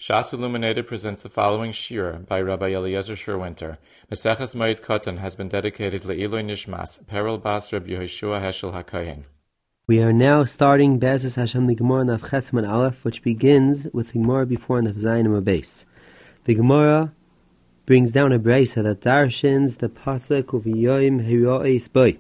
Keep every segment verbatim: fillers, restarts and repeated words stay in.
Shas Illuminated presents the following shir by Rabbi Eliezer Sherwinter. Maseches Moed Katan has been dedicated Le'iloi Nishmas, Peril Bas Reb Yehoshua Heschel HaKohen. We are now starting Be'ezus Hashem the Gemara Naf Chesam and Aleph, which begins with the Gemara before Naf Zayin and Mabes. The Gemara brings down a brisa that darshins the pasuk Uviyoim Herois Boy.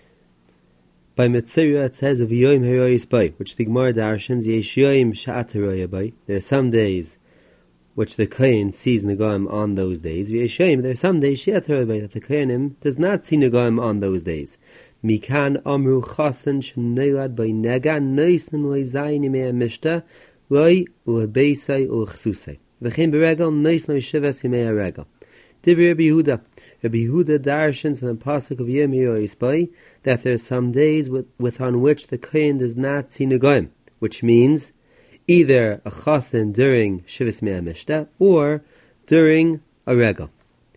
By Metzira it says Uviyoim Herois Boy, which the Gemara darshins Yeshioim Sha'at Heroia Boy. There are some days which the Kohen sees Negaim on those days. V'yeshem, there are some days Sha'at Heroia Boy that the Kohenim does not see Negaim on those days. Mikan amru chasen shneilad by nega neisen loizayin imei mishta loi ulebeisai ulechsusai. V'chein beregel neisen loishivas imei regel. Divrei Rabbi Yehuda. Rabbi Yehuda darshans in the pasuk of Yom Yisbai that there are some days with, with on which the Kohen does not see Negaim, which means either a chasen during Shivas Mei Mishta or during a regel.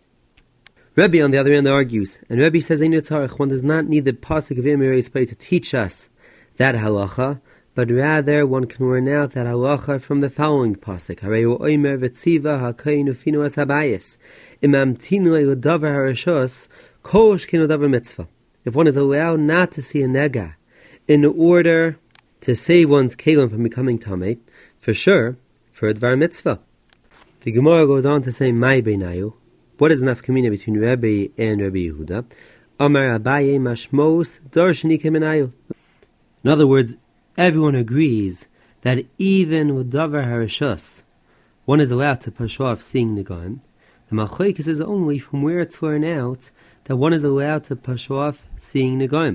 Rebbe, on the other hand, argues, and Rebbe says, one does not need the pasuk of Yom Yisbai to teach us that halacha, but rather one can learn out that halacha from the following pasuk. Hareu oimer v'tziva ha'kohen ufinu as habayis. Imam tinu le'udavar harashos, kol shkinu davar mitzvah. If one is allowed not to see a nega in order to save one's kelim from becoming tamei, for sure, for a dvar mitzvah. The Gemara goes on to say, Mai beinayu. What is nafka mina between Rebbe and Rabbi Yehuda? Amar Abaye mashmos darshani kemenayu. In other words, everyone agrees that even with davar harashos, one is allowed to push off seeing Negaim. The Machlokes is only from where it's learned out that one is allowed to push off seeing Negaim.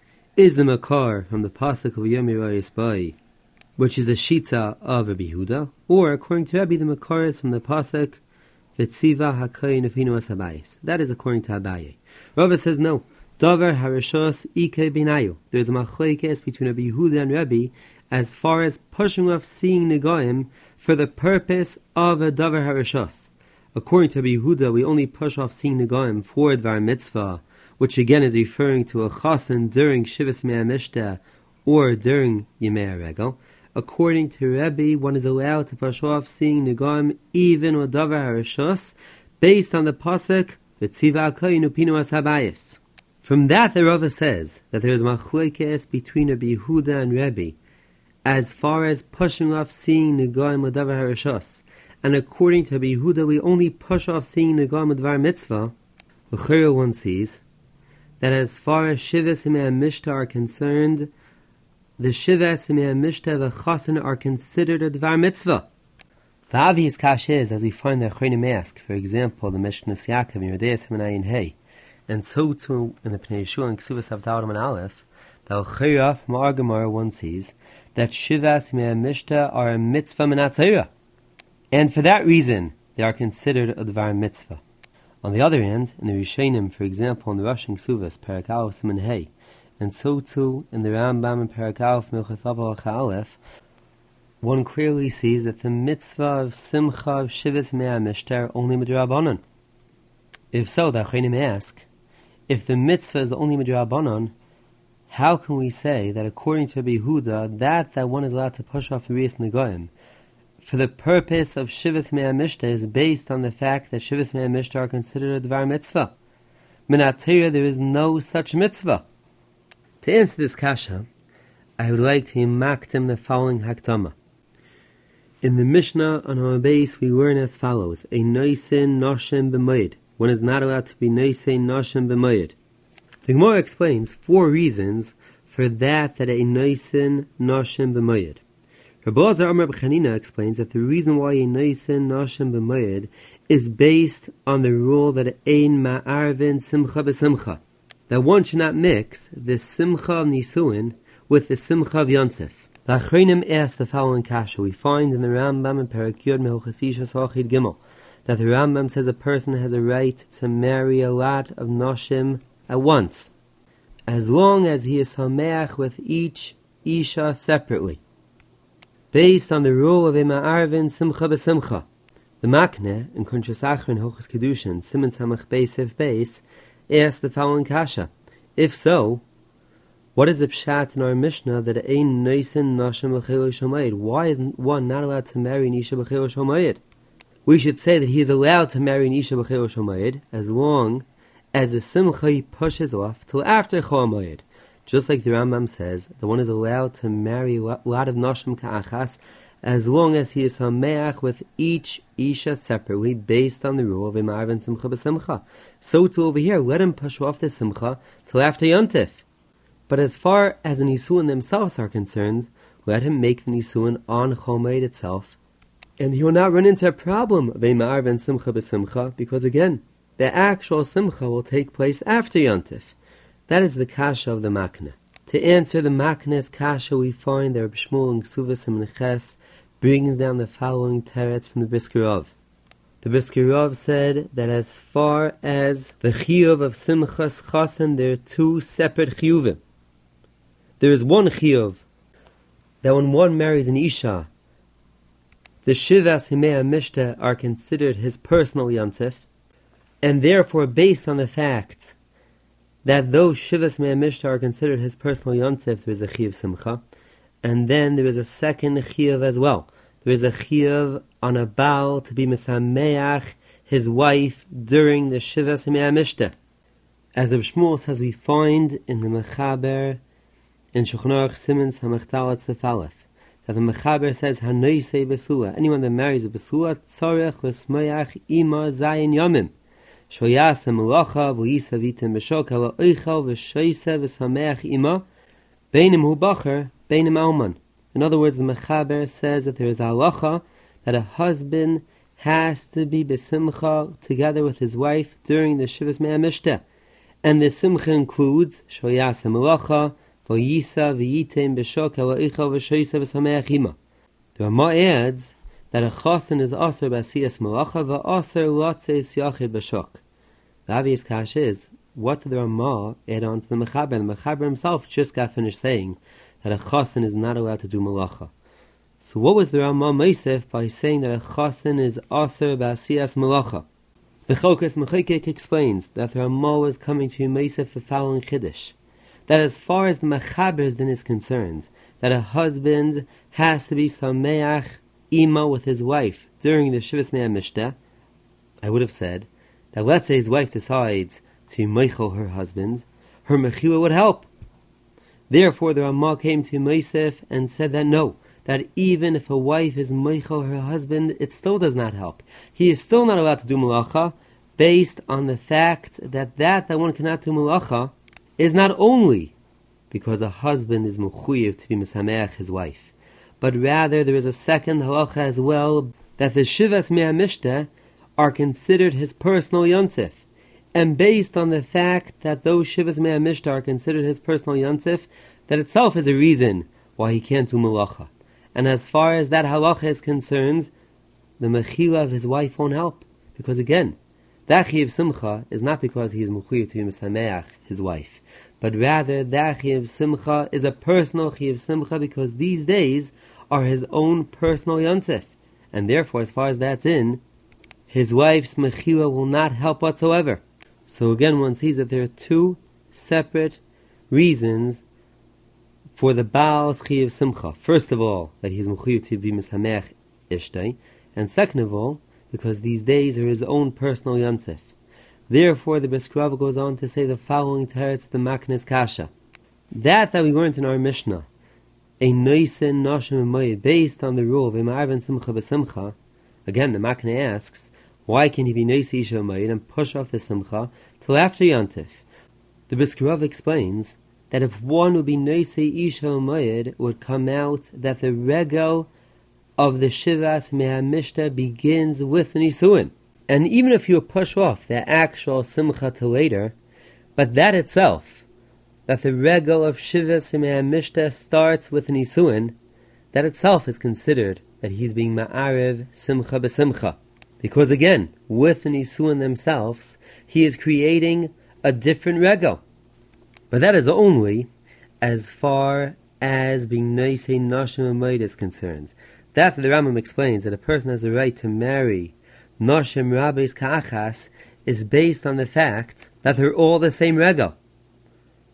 Is the makar from the pasuk of Yom Yisbai, which is a shita of Rabbi Yehuda, or according to Rabbi, the makar is from the pasuk V'tziva ha'kohen ufinu as habayis. That is according to Abaye. Rava says no. Davar harashos ike binayu. There is a machlokes between Rabbi Yehuda and Rabbi as far as pushing off seeing Negaim for the purpose of a davar harashos. According to Rabbi Yehuda, we only push off seeing Negaim for dvar mitzvah, which again is referring to a chasen during Shivas Mei Mishta or during Yemei Regel. According to Rebbe, one is allowed to push off seeing Negaim even with davar harashos, based on the pasuk V'tziva ha'kohen ufinu as habayis. From that, the Rava says that there is machlokes between Rabbi Yehuda and Rebbe as far as pushing off seeing Negaim with davar harashos, and according to Rabbi Yehuda, we only push off seeing Negaim with dvar mitzvah. L'chira one sees that as far as Shivas Mei Mishta are concerned, the Shivas Mei Mishta the Chasen are considered a dvar mitzvah. The obvious kash is, as we find the Achronim ask, for example, the Mishnas Yaakov in Yehuda Seminayin Hey, and so too in the Pnei Yeshua and Ksuvas Avdarim and Aleph, the L'chira from our Gemara one sees that Shivas Mei Mishta are a mitzvah minat Torah, and for that reason they are considered a dvar mitzvah. On the other hand, in the Rishonim, for example, in the Rosh Ksuvas, Perek Aleph Siman Hey, and so too in the Rambam and Perek Aleph Milchas Avos Aleph, one clearly sees that the mitzvah of Simcha of Shivas Mei Mishta are only midrabanan. If so, the Achronim ask, if the mitzvah is only midrabanan, how can we say that according to Rabbi Yehuda, that that one is allowed to push off the Riyas Negaim for the purpose of Shivas Mei Mishta is based on the fact that Shivas Mei Mishta are considered a dvar mitzvah? Minat Torah, there is no such mitzvah. To answer this kasha, I would like to maktim the following hakdama. In the Mishnah on our base, we learn as follows: a noisin noshem b'moed. One is not allowed to be noisin noshem b'moed. The Gemara explains four reasons for that that a noisin noshem b'moed. Rabbi Elazar Amar B'Chanina explains that the reason why a noisin noshem b'moed is based on the rule that ein ma'arvin simcha b'simcha, that one should not mix the simcha of Nisuin with the simcha of Yontzef. The Achronim asked the following kasha. We find in the Rambam in Perek Yod Mehuchas Ishas Hachid Gimel that the Rambam says a person has a right to marry a lot of noshim at once, as long as he is sameach with each isha separately, based on the rule of a ma'arvin simcha b'simcha. The Makne in Kuntres Achron Hochas Kedushin Siman Samach Beis Ev Beis asked the following kasha: if so, What is the pshat in our Mishnah that ein noisen nashim b'chelo shomayid? Why is one not allowed to marry an isha b'chelo shomayid? We should say that he is allowed to marry an isha b'chelo shomayid as long as the simcha he pushes off till after chol moed. Just like the Rambam says, the one is allowed to marry a lot of nashim ka'achas as long as he is hameach with each isha separately based on the rule of imar and simcha b'simcha. So to over here, let him push off the simcha till after yontif. But as far as the nisuin themselves are concerned, let him make the nisuin on chol moed itself, and he will not run into a problem of imar and simcha b'simcha, because again, the actual simcha will take place after yontif. That is the kasha of the makna. To answer the makna's kasha, we find that Reb Shmuel in Ksuvas and Ches brings down the following teretz from the Brisker Rov. The Brisker Rov said that as far as the chiyuv of simchas chasen, there are two separate chiyuvim. There is one chiyuv that when one marries an isha, the shivas himei mishta are considered his personal yontif, and therefore based on the fact that those shivas himei mishta are considered his personal yontif, there is a chiyuv simcha, and then there is a second chiyuv as well. There is a chiyuv on a baal to be misameach his wife during the shivas himei mishta. As Reb Shmuel says, we find in the Mechaber in Shulchan Aruch Siman Samachtal Tzef that the Mechaber says hanoisei besula, anyone that marries a besula tzorech l'smeach ima zayin yomim shoyasa melacha v'yisa vitem b'shok ala oichel v'shoyse v'sameach ima beinim hu bacher beinim alman. In other words, the Mechaber says that there is a halacha that a husband has to be besimcha together with his wife during the shivas mei mishta, and the simcha includes shoyasa melacha v'yisa v'yitem b'shok ala oichel v'shoyse v'sameach ima. The Rama adds that a chasen is aser b'asiyas melacha v'aser latzeis yachid b'shok. The obvious kasha is, what did the Rama add on to the Mechaber? The Mechaber himself just got finished saying that a chasen is not allowed to do malacha. So what was the Rama meisef by saying that a chasen is aser b'asiyas malacha? The Chokas Mechokek explains that the Rama was coming to meisef the following chiddush, that as far as the Mechaber's din is concerned, that a husband has to be sameach ima with his wife during the shivas mei mishta, I would have said that let's say his wife decides to meichel her husband, her mechila would help. Therefore, the Ramah came to Meisef and said that no, that even if a wife is meichel her husband, it still does not help. He is still not allowed to do malacha, based on the fact that that that one cannot do malacha is not only because a husband is mechuyev to be misameach his wife, but rather there is a second halacha as well, that the shivas mei mishta are considered his personal yontif. And based on the fact that those shivas mei mishta are considered his personal yontif, that itself is a reason why he can't do malacha. And as far as that halacha is concerned, the mechila of his wife won't help. Because again, that chiyuv simcha is not because he is mechuyev to be misameach his wife, but rather that chiyuv simcha is a personal chiyuv simcha because these days are his own personal yontif. And therefore, as far as that's in, his wife's mechila will not help whatsoever. So again, one sees that there are two separate reasons for the Baal's chiyuv simcha. First of all, that he is mechuyev to be misameach ishtay, and second of all, because these days are his own personal yontif. Therefore, the Brisker Rov goes on to say the following teretz, the Maknas Kasha. That that we learned in our Mishnah, a noisen nashim moed, based on the rule of imar simcha b'simcha. Again, the Makna asks, why can he be noisei isha moed and push off the simcha till after yontif? The Brisker Rov explains that if one would be noisei isha moed, it would come out that the regel of the shivas mei mishta begins with nisuin. And even if you push off the actual simcha till later, but that itself, that the regel of shivas mei mishta starts with nisuin, that itself is considered that he's being ma'arev simcha b'simcha. Because again, with the nisuin themselves, he is creating a different regel. But that is only as far as being noisei nashim moed is concerned. That the Rambam explains that a person has a right to marry Noshim Rabbeis Ka'achas is based on the fact that they're all the same regel.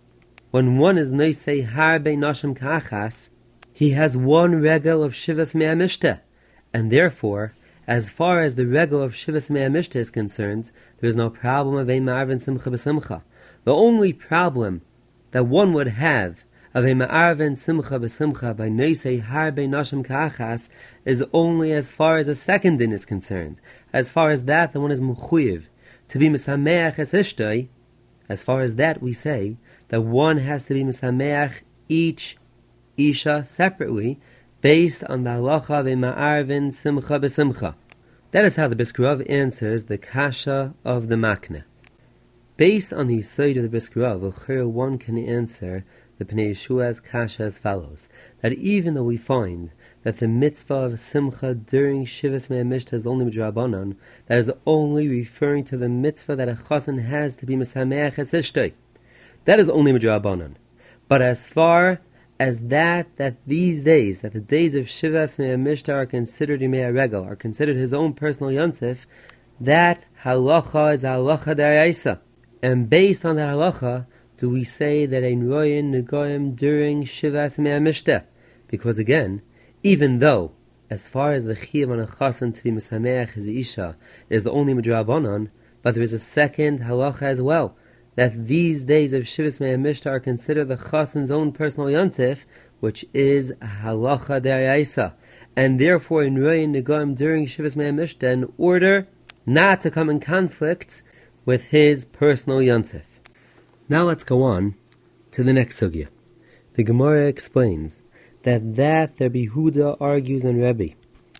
when one is noisei harbe nashim ka'achas, he has one regel of Shivas Mea Mishteh, and therefore, as far as the regel of Shivas Mea Mishteh is concerned, there is no problem of ein ma'arvin simcha b'simcha. The only problem that one would have of a ma'arvin simcha b'simcha by noisei harbe nashim ka'achas is only as far as a second din is concerned. As far as that, the one is mechuyev to be misameach es ishtoi. As far as that, we say that one has to be misameach each isha separately, based on the halacha of a ma'arvin simcha b'simcha. That is how the Brisker Rav answers the kasha of the makna. Based on the side of the Brisker Rav, one can answer the Pnei Yeshua's kasha as follows: that even though we find that the mitzvah of simcha during Shivas Mea Mishteh is only midrabanan, that is only referring to the mitzvah that a chassan has to be misameach es ishtoi. That is only midrabanan. But as far as that, that these days, that the days of Shivas Mea Mishteh are considered Yimei Regel, are considered his own personal yontif, that halacha is halacha d'Oraisa. And based on that halacha, do we say that ein royin negoyim during Shivas Mea Mishteh? Because again, even though, as far as the chiyuv on a chassan to be misameach his isha is only midrabanan, but there is a second halacha as well, that these days of Shivas Mea Mishteh are considered the chassan's own personal yontif, which is halacha d'Oraisa, and therefore in royin negoyim during Shivas Mea Mishteh in order not to come in conflict with his personal yontif. Now let's go on to the next sugya. The Gemara explains that that the Yehuda argues on Rebbe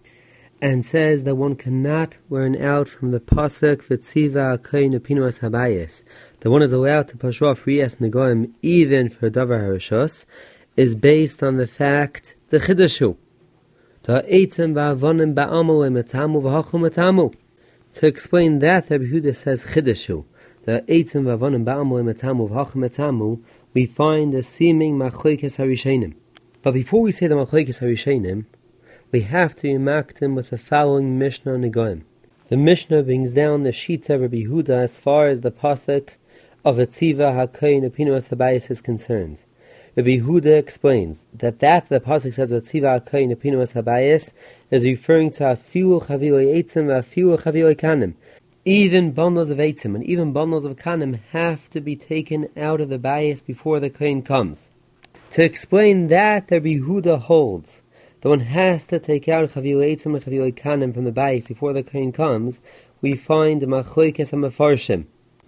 and says that one cannot learn out from the pasuk v'tziva akayin upinuas habayis, that one is allowed to pass off riyas negoim even for davar harishos, is based on the fact the chidashu to eitzim va'avonim ba'amu e'metamu v'hachum etamu. To explain that, the Yehuda says chidashu the eitzim va'avonim ba'amu e'metamu v'hachum etamu. We find a seeming machlokes harishenim. But before we say the machlokes harishenim, we have to impact him with the following Mishnah Negoim. The Mishnah brings down the Shita of Rabbi Yehuda as far as the pasuk of Etziva HaKoyin Upinuas Habayis is concerned. Rabbi Yehuda explains that that the pasuk says Etziva HaKoyin Upinuas Habayis is referring to Afiu Chaviloi Eitzim Afiu Chaviloi Kanim. Even bundles of Eitzim and even bundles of Kanim have to be taken out of the bayis before the Kohen comes. To explain that, the Rabbi Yehuda holds that one has to take out Chaviloi Eitzim and Chaviloi Kanim from the bayis before the Kohen comes. We find the Machlokes HaMefarshim.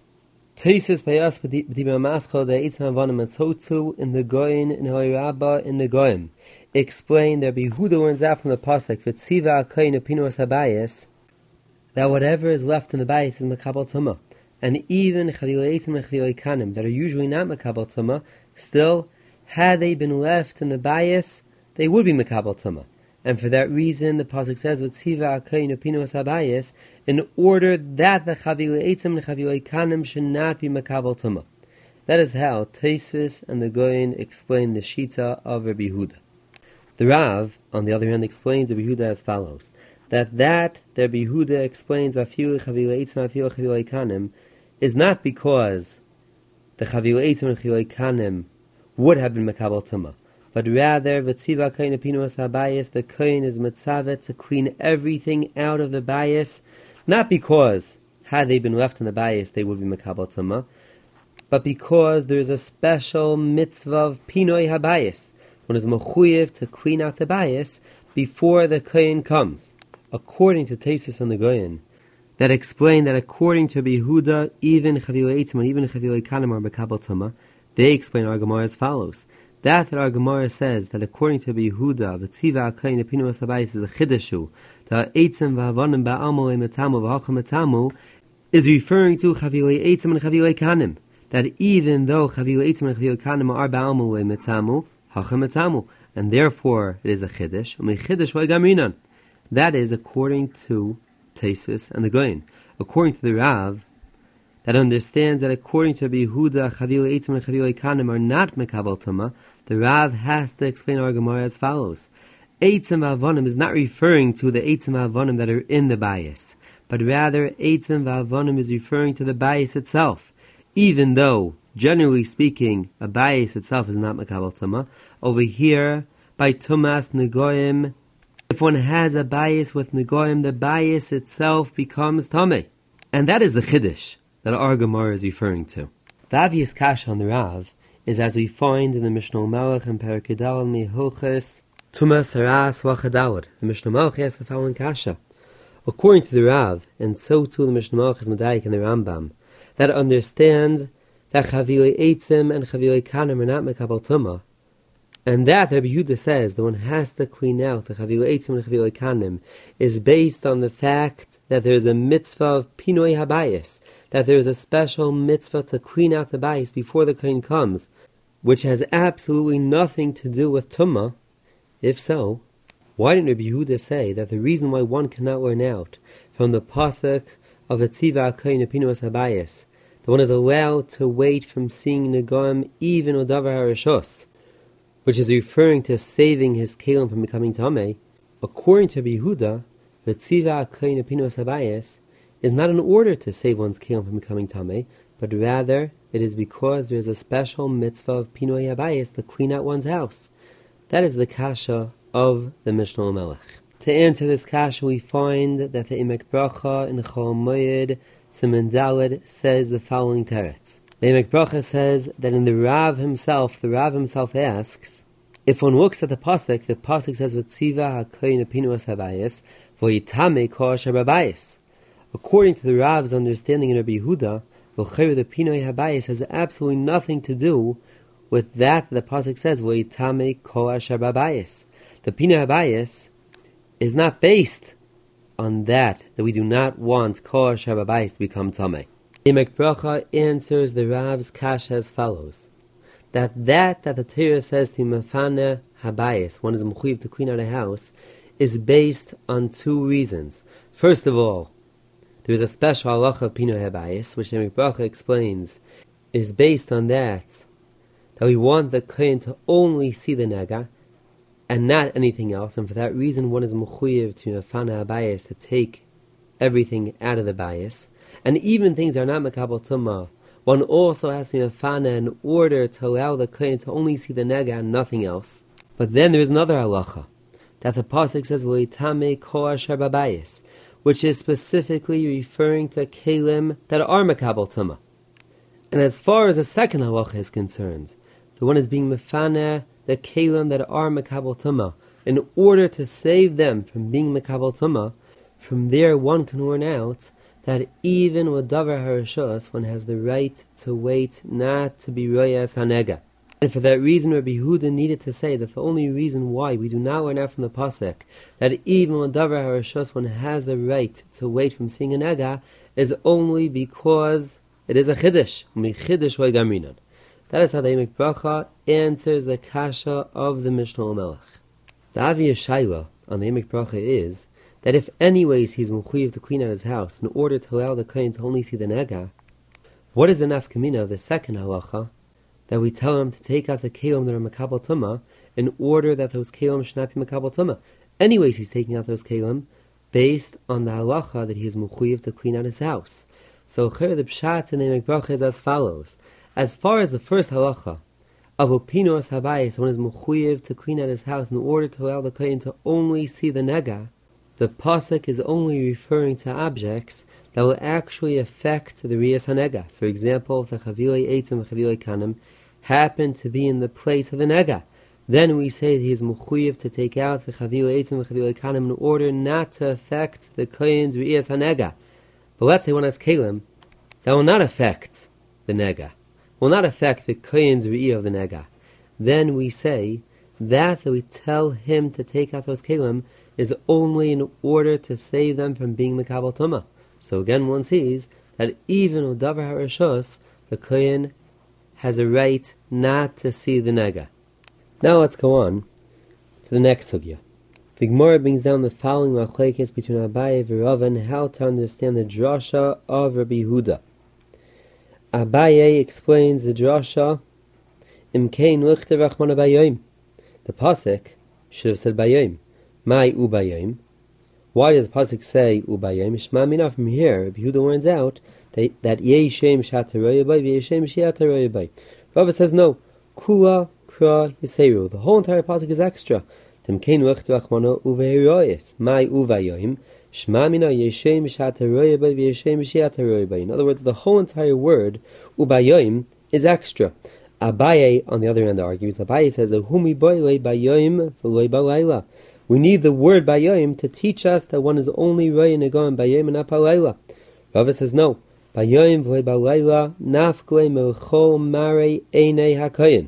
Teisus Bayas B'Dibra Maschal the Eitzim Havanim and Tzotzu in the Goyin in Hoyrabba in the Goyim explain that Rabbi Yehuda learns out from the pasuk V'tziva Akayin Upinuas Habayis that whatever is left in the bayis is Mekabel Tumah, and even Chaviloi Eitzim and Chaviloi Kanim that are usually not Mekabel Tumah, still, had they been left in the bayis, they would be Mekabel Tumah. And for that reason, the pasuk says V'tziva Akayin Upinuas Habayis, in order that the Chaviloi Eitzim and Chaviloi Kanim should not be Mekabel Tumah. That is how Tosfos and the Goyin explain the Shita of Rabbi Yehuda. The Rav, on the other hand, explains Rabbi Yehuda as follows: that that the Rabbi Yehuda explains Afiu Chaviloi Eitzim Afiu Chaviloi Kanim is not because the Chaviloi Eitzim and Chaviloi Kanim would have been Mekabel Tumah, but rather V'tziva Akayin Upinuas Habayis, the Kohen is mitzavet to clean everything out of the bayis, not because had they been left in the bayis they would be Mekabel Tumah, but because there is a special mitzvah of Pinoi Habayis. One is mechuyev to clean out the bayis before the Kohen comes. According to Tosfos and the Goyin, that explain that according to Rabbi Yehuda, even Chaviloi Eitzim and even Chaviloi Kanim are Mekabel Tumah, they explain our Gemara as follows: that that our Gemara says that according to Rabbi Yehuda, V'tziva Akayin Upinuas Habayis is a chidashu, the Eitzim v'Havonim ba'amu e'metamu v'hacham etamu, is referring to Chaviloi Eitzim and Chaviloi Kanim. That even though Chaviloi Eitzim and Chaviloi Kanim are ba'amu e'metamu, hacham etamu, and therefore it is a chidash. U'mechidash v'gaminan. That is according to Tosfos and the Goyin. According to the Rav, that understands that according to Rabbi Yehuda, Chaviloi Eitzim and Chaviloi Kanim are not Mekabel Tumah, the Rav has to explain our Gemara as follows: Eitzim v'Avonim is not referring to the Eitzim v'Avonim that are in the bayis, but rather Eitzim v'Avonim is referring to the bayis itself. even though, generally speaking, a bayis itself is not makabel tuma. Over here, by tumas negoim, if one has a bayis with negoim, the bayis itself becomes tameh. And that is the chiddush that our Gemara is referring to. The obvious kasha on the Rav is as we find in the Mishnah Melech and Perek Yudal Mehilchos Tumas Haras V'Chadalad. The Mishnah Melech has the following kasha. According to the Rav, and so too the Mishnah Melech is Medayik and the Rambam, that understands that Chavilei Eitzim and Chavilei Kanim are not Mekabel Tumah, and that Rabbi Yehuda says that one has to clean out the Chavilei Eitzim and Chavilei Kanim is based on the fact that there is a mitzvah of Pinoi Habayis, that there is a special mitzvah to clean out the bayis before the kohen comes, which has absolutely nothing to do with tumah. If so, why didn't Rabbi Yehuda say that the reason why one cannot learn out from the pasuk of Etziva HaKohen Pinuas HaBayis, that one is allowed to wait from seeing Negam even Udavar HaRishos, which is referring to saving his kelim from becoming tameh? According to Rabbi Yehuda, Etziva HaKohen Pinuas HaBayis is not in order to save one's kelim from becoming tameh, but rather it is because there is a special mitzvah of Pinoi Habayis to clean out one's house. That is the kasha of the Mishnah Melech. To answer this kasha, we find that the Emek Bracha in Chol Moed Siman Daled says the following teretz. The Emek Bracha says that in the Rav himself, the Rav himself asks, if one looks at the pasuk, the pasuk says V'tziva HaKohen Pinuas Habayis V'yitame Kol Asher Babayis. According to the Rav's understanding in Rabbi Yehuda, the Pinoi Habayis has absolutely nothing to do with that the pasuk says V'yitame Kol Asher Babayis. The Pinoi Habayis is not based on that, that we do not want Kol Asher Babayis to become tameh. Emek Bracha answers the Rav's kasha as follows: that that that the Torah says to Mefane Habayis, one is mechuyev to clean out a house, is based on two reasons. First of all, there is a special halacha of Pinoi Habayis, which Emek Bracha explains, is based on that, that we want the kohen to only see the nega, and not anything else, and for that reason one is mechuyev to Mefane Habayis to take everything out of the bayis, and even things that are not Mekabel Tumah, one also has to be Mefane in order to allow the kohen to only see the nega and nothing else. But then there is another halacha, that the pasuk says V'yitame Kol Asher Babayis, which is specifically referring to kelim that are Mekabel Tumah. And as far as the second halacha is concerned, the one is being Mefane the kelim that are Mekabel Tumah, in order to save them from being Mekabel Tumah. From there one can learn out that even with Davar HaRishos, one has the right to wait not to be Royas HaNega. And for that reason, Rabbi Yehuda needed to say that the only reason why we do not learn out from the pasuk that even with Davar HaRishos one has the right to wait from seeing a nega is only because it is a chiddush. Chiddush v'gaminon. That is how the Emek Bracha answers the kasha of the Mishnah Melech. The Aviyah Shaila on the Emek Bracha is that if anyways he's mechuyev to clean out his house in order to allow the kohen to only see the nega, what is the nafkamina of the second halacha, that we tell him to take out the kelim that are Mekabel Tumah in order that those kelim should not be Mekabel Tumah? Anyways, he's taking out those kelim based on the halacha that he is mechuyev to clean out his house. So here the pshat in the Emek Bracha is as follows: as far as the first halacha of Pinuas Habayis, one is mechuyev to clean out his house in order to allow the kohen to only see the nega, the pasuk is only referring to objects that will actually affect the Riyas HaNega. For example, if the Chavilei Eitzim and Chavilei Kanim happen to be in the place of the nega, then we say that he is mechuyev to take out the Chavilei Eitzim and Chavilei Kanim in order not to affect the kohen's Riyas HaNega. But let's say one has kelim that will not affect the nega, will not affect the kohen's Riyah of the nega. Then we say that, that we tell him to take out those kelim is only in order to save them from being Mekabel Tumah. So again, one sees that even with Davar HaRishos, the kohen has a right not to see the nega. Now let's go on to the next sugya. The Gemara brings down the following machlekes between Abaye and Rav and how to understand the drasha of Rabbi Yehuda. Abaye explains the drasha, Imkein lichte rachmana bayom. The pasuk should have said bayom. Mai ubayom. Why does the pasuk say ubayom? Shma mina, from here, Rabbi Yehuda learns out that, that Yeshem Shataroya Bay, Yeshem Shiataroya Bay. Rava says no. Kula Kra Yiseru. The whole entire pasuk is extra. Temkein Rech Rachmano Uvehiroyes. Mai Uvayoim. Shma Mina Yeshem Shataroya Bay, Yeshem Shiataroya Bay. In other words, the whole entire word Uvayoim is extra. Abaye, on the other hand, argues. Abaye says, "Humi boile bayoim v'loy balayla." We need the word bayoim to teach us that one is only roy negoim bayoim and not balayla. Rava says, "No, bayoim v'loy balayla nafkle melchol mare einei hakoyin."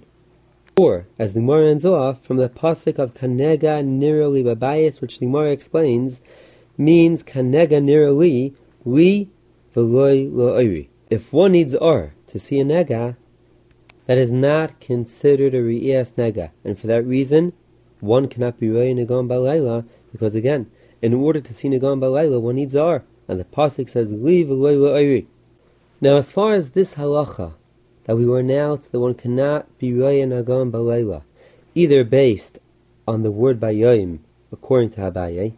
Or, as the Gemara ends off from the pasuk of kanega nirali babayis, which the Gemara explains, means kanega nirali li v'loy lo'iri. If one needs or to see a nega, that is not considered a Re'iyas Nega, and for that reason, one cannot be Rei Negon Balayla, because again, in order to see Negon Balayla, one needs Ar, and the pasuk says, Li v'loy lo'iri. Now, as far as this halacha, that we were now that one cannot be Rei Negon Balayla, either based on the word Bayoim, according to Abaye,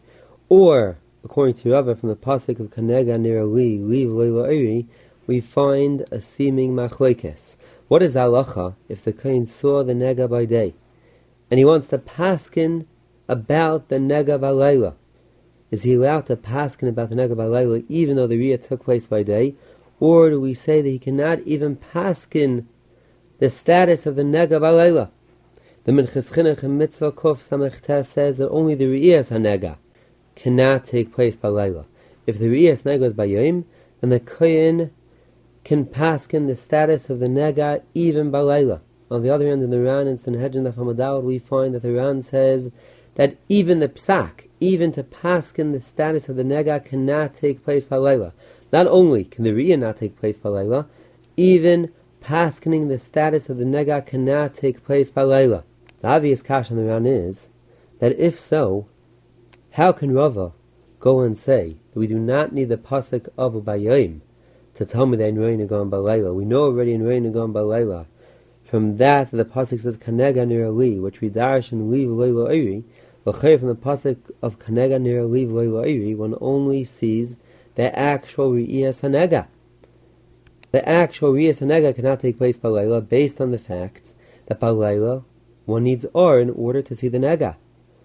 or according to Rava from the pasuk of Kanega Nira Li, Li v'loy lo'iri, we find a seeming machlokes. What is halacha if the kohen saw the nega by day, and he wants to paskin about the nega by layla? Is he allowed to paskin about the nega by layla even though the riyah took place by day, or do we say that he cannot even paskin the status of the nega by layla? The Minchas Chinuch in Mitzvah Kof Samech Tes says that only the riyas hanega cannot take place by layla. If the riyas nega is by yom, then the kohen can paskin the status of the nega even balayla. On the other hand, in the Ran and Sanhedrin of Hamadal, we find that the Ran says that even the psak, even to paskin the status of the nega, cannot take place balayla. Not only can the riyah not take place balayla, even paskining the status of the nega cannot take place balayla. The obvious kash on the Ran is that if so, how can Rava go and say that we do not need the pasuk of Ubayim to tell me that in Rei Negon Balayla? We know already in Rei Negon Balayla, from that the pasuk says Kanega Nira Li, which we dash and leave V'loy Lo'iri. L'chayr from the pasuk of Kanega Nira Li V'loy Lo'iri, one only sees the actual Re'iyas Hanega. The actual Re'iyas Hanega cannot take place Balayla based on the fact that Balayla one needs Or in order to see the Nega.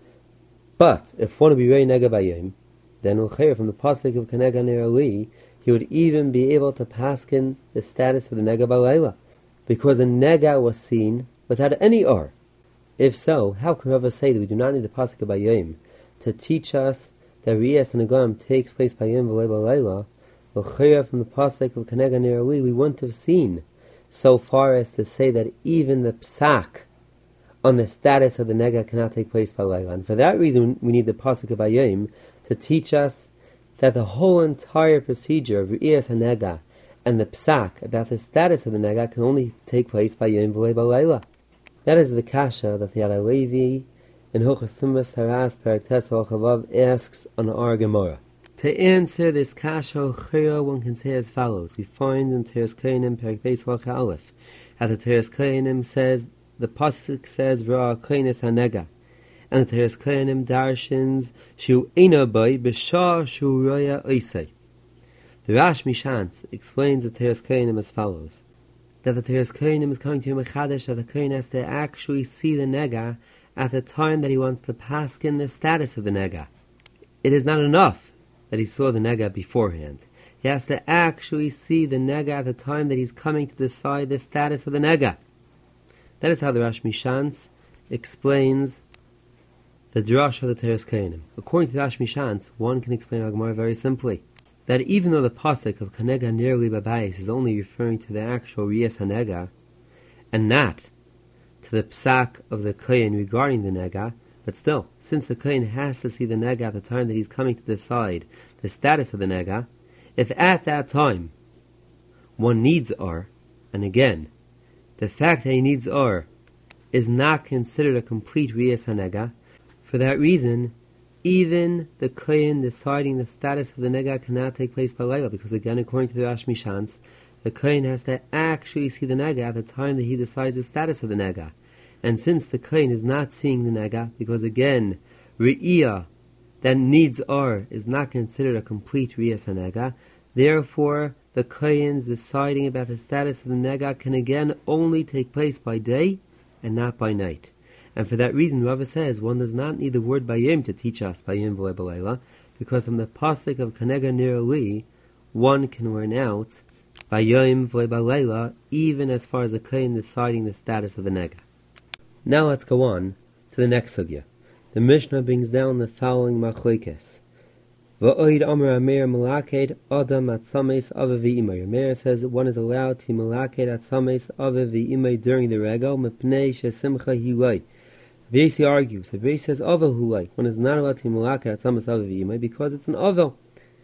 But if one would be Rei Nega Bayim, then l'chayr from the pasuk of Kanega Nira Li, he would even be able to paskin the status of the nega balayla, because a nega was seen without any or. If so, how can Rava say that we do not need the pasuk of Bayim to teach us that Riyas and Negam takes place by Yom v'loy balayla? L'chayra from the pasuk of Kanega Nira Li, we wouldn't have seen so far as to say that even the psak on the status of the nega cannot take place by balayla. And for that reason, we need the pasuk of Bayim to teach us that the whole entire procedure of Re'iyas HaNega and the psak about the status of the nega can only take place by Yom V'loy Balayla. That is the kasha that the Yad in Hilchos Tumas Haras Perek Tes Chavav asks on our Gemara. To answer this kasha, one can say as follows. We find in Teres Kohanim Perek Beis Halacha Aleph, at the Teres Kohanim says, the pasuk says V'ra Kohanis HaNega, and the Teres Kohanim darshins Shu Eina Bay B'Shah Shu Roya Oisei. The Rash Mishantz explains the Teres Kohanim as follows: that the Teres Kohanim is coming to Mechadash that the Kohen has to actually see the nega at the time that he wants to paskin the status of the nega. It is not enough that he saw the nega beforehand. He has to actually see the nega at the time that he's coming to decide the status of the nega. That is how the Rash Mishantz explains the drash of the Teres Kohanim. According to Rash Mishantz, one can explain our Gemara very simply, that even though the pasuk of Kanega Nirli Babayis is only referring to the actual Riyas HaNega, and not to the psak of the Kohen regarding the nega, but still, since the Kohen has to see the nega at the time that he's coming to decide the status of the nega, if at that time one needs Or, and again, the fact that he needs Or is not considered a complete Riyas HaNega, for that reason, even the Kohen deciding the status of the nega cannot take place by Layla, because again, according to the Rash Mishantz, the Kohen has to actually see the nega at the time that he decides the status of the nega. And since the Kohen is not seeing the nega, because again, Re'iyah that needs Or is not considered a complete Riyas HaNega, therefore the Kohen's deciding about the status of the Nega can again only take place by day and not by night. And for that reason, Rava says one does not need the word Bayim to teach us Bayim v'lei b'leila, because from the pasuk of Kanega Nir Li, one can learn out Bayim v'lei b'leila, even as far as the Kohen deciding the status of the Nega. Now let's go on to the next sugya. The Mishnah brings down the following machlokes. V'oid Amar Amir Malaked Adam Atzames Ave V'imay. Amir says that one is allowed to Malaked Atzames Ave V'imay during the regal, Mepnei Shesimcha Hilai. V'yesi argues, if V'yesi says Avel Hulai, one is not allowed to Malaked Atzames Ave V'imay because it's an Avel.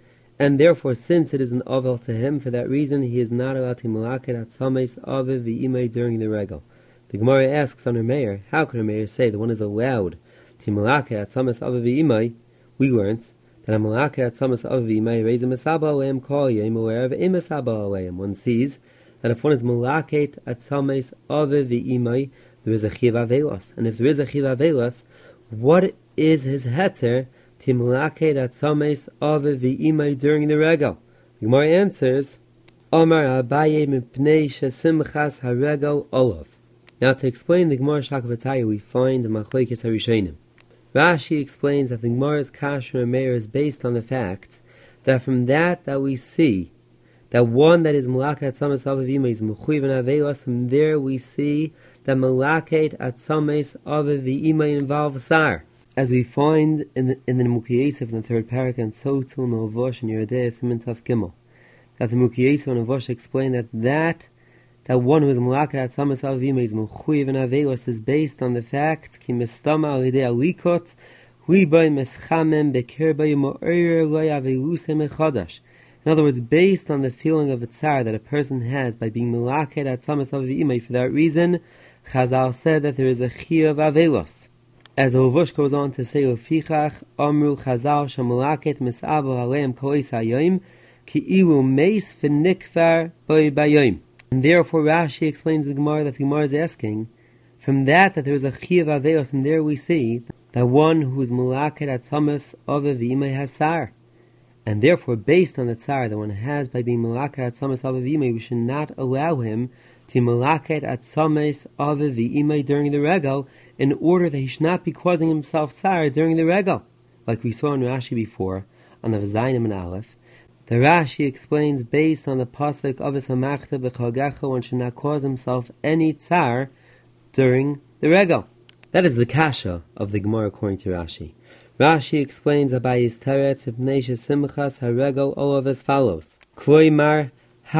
And therefore, since it is an Avel to him, for that reason he is not allowed to Malaked Atzames Ave V'imay during the regal. The Gemara asks on her Meir, how can her Meir say that one is allowed to Malaked Atzames Ave V'imay? We learned that a malakeh atzamas of v'imay raise a mesaba aleim kol yom aware of a mesaba aleim. One sees that if one is malakeh atzamas of v'imay, there is a chiv avelos, and if there is a chiv avelos, what is his heter to malakeh atzamas of v'imay during the regal? The Gemara answers, Omar Abaye mipnei shesimchas haregal olav. Now to explain the Gemara Shakavataya, we find the machlokes harishonim. Rashi explains that the Gemara's Kasher and Meir is based on the fact that from that that we see that one that is Malakeh Atzames Avavima is Mechuyev and Avelos, from there we see that Malakeh Atzames Avavima involves Sar. As we find in the, in the Mukhi Yosef in the third paragraph, and so too in the Avosh and Yeridei Siman Tov Gimel, that the Mukhi Yosef and Avosh explain that that that one who is Malakeh Atzames Avavima is Mechuyev and Avelos is based on the fact Ki Mestama Alidei Alikot Hui Boi Meschamem Bekir Boi Mo'er Loi Avelusem Echadash. In other words, based on the feeling of a tsar that a person has by being Malakeh Atzames Avavima, for that reason Chazal said that there is a Chiyuv Avelos. As Avosh goes on to say, Ufichach Amru Chazal Shamalakeh Mes'abo Aleim Kois Hayoim Ki Ilu Meis V'Nikvar Boi Bayoim. And therefore Rashi explains the Gemara that the Gemara is asking, from that that there is a Chiyuv Avelos, and there we see that one who is Malakeh Atzames Avavima has Sar. And therefore, based on the Tsar that one has by being Malakeh Atzames Avavima, we should not allow him to Malakeh Atzames Avavima during the regal, in order that he should not be causing himself Tsar during the regal. Like we saw in Rashi before, on the V'zayim and Aleph, the Rashi explains based on the pasuk of Esamachta b'Chagecha, one should not cause himself any tsar during the regal. That is the kasha of the Gemara according to Rashi. Rashi explains Abaye's teretz ibnei shesimchas haregal olav as follows: Kloimar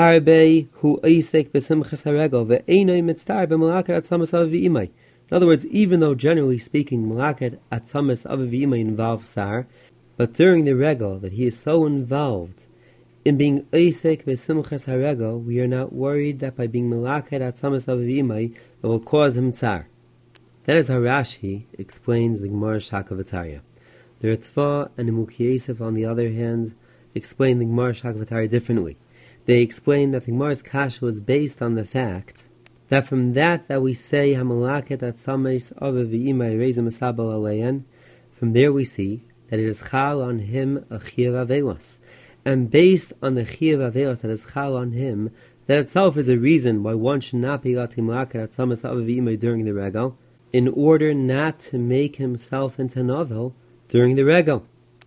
harbe hu isek besimchas haregal ve'enoi mitztar b'malakeh atzames avavimai. In other words, even though generally speaking malakeh atzames avavimai involves sar, but during the regal that he is so involved in being Eisek v'simchas haregal, we are not worried that by being Malakeh Atzames Avavimai, it will cause him tsar. That is how Rashi explains the Gemara Shakavataya. The Ritva and the Mukhi Yosef, on the other hand, explain the Gemara Shakavataya differently. They explain that the Gemara's kasha was based on the fact that from that that we say Hamalakeh Atzames Avavimai Reizim Esabel Aleyan, from there we see that it is chal on him a Chiyuv Avelos. And based on the Chiyuv Avelos that is chal on him, that itself is a reason why one should not be allowed to Malakeh Atzames Avavimai during the regal, in order not to make himself into novel during the regal.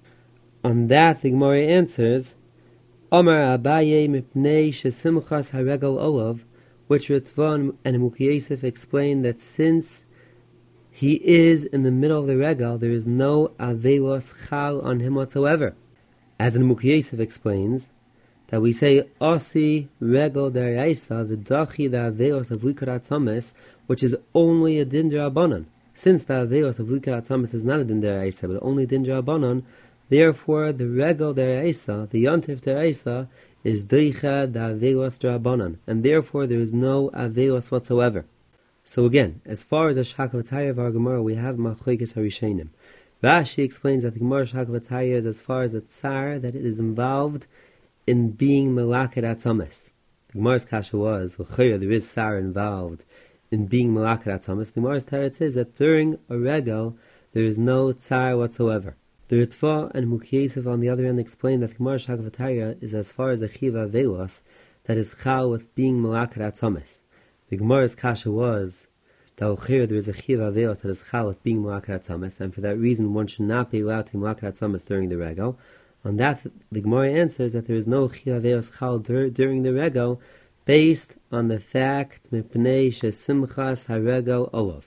On that the Gemara answers, Amar Abaye mipnei shesimchas haregal olav, which Ritva and Mukhi Yosef explain that since he is in the middle of the regal, there is no Avelos chal on him whatsoever. As in Mukhi Yosef explains, that we say Asi Regal Daraisa, the Dachi the Avelos of Likar Atzames, which is only a Din Darabanan. Since the Avelos of Likar Atzames is not a Din Daraisa, but only Din Darabanan, therefore the Regal Daraisa, the Yontif Daraisa, is Deicha the Avelos Darabanan, and therefore there is no Avelos whatsoever. So again, as far as the Shakavataya of our Gemara, we have Machlokes Harishonim. Rashi explains that the Gemara Shakavataya is as far as the Tsar, that it is involved in being Malakeh Atzames. The Gemara's kasha was, l'chayra, there is Tsar involved in being Malakeh Atzames. The Gemara's teretz is that during a regal, there is no Tsar whatsoever. The Ritva and Mukhi Yosef on the other hand explain that Gemara Shakavataya is as far as a Chiva Velos that is Chal with being Malakar Atzomes. The Gemara's Kasha was that here there is a Chiva Velos that is Chal with being Malakar Atzomes, and for that reason one should not be allowed to Malakar Atzomes during the Rego. On that, the Gemara answers that there is no Chiva Velos Chal dur- during the Rego based on the fact Mipnei Shesimchas HaRego Olav.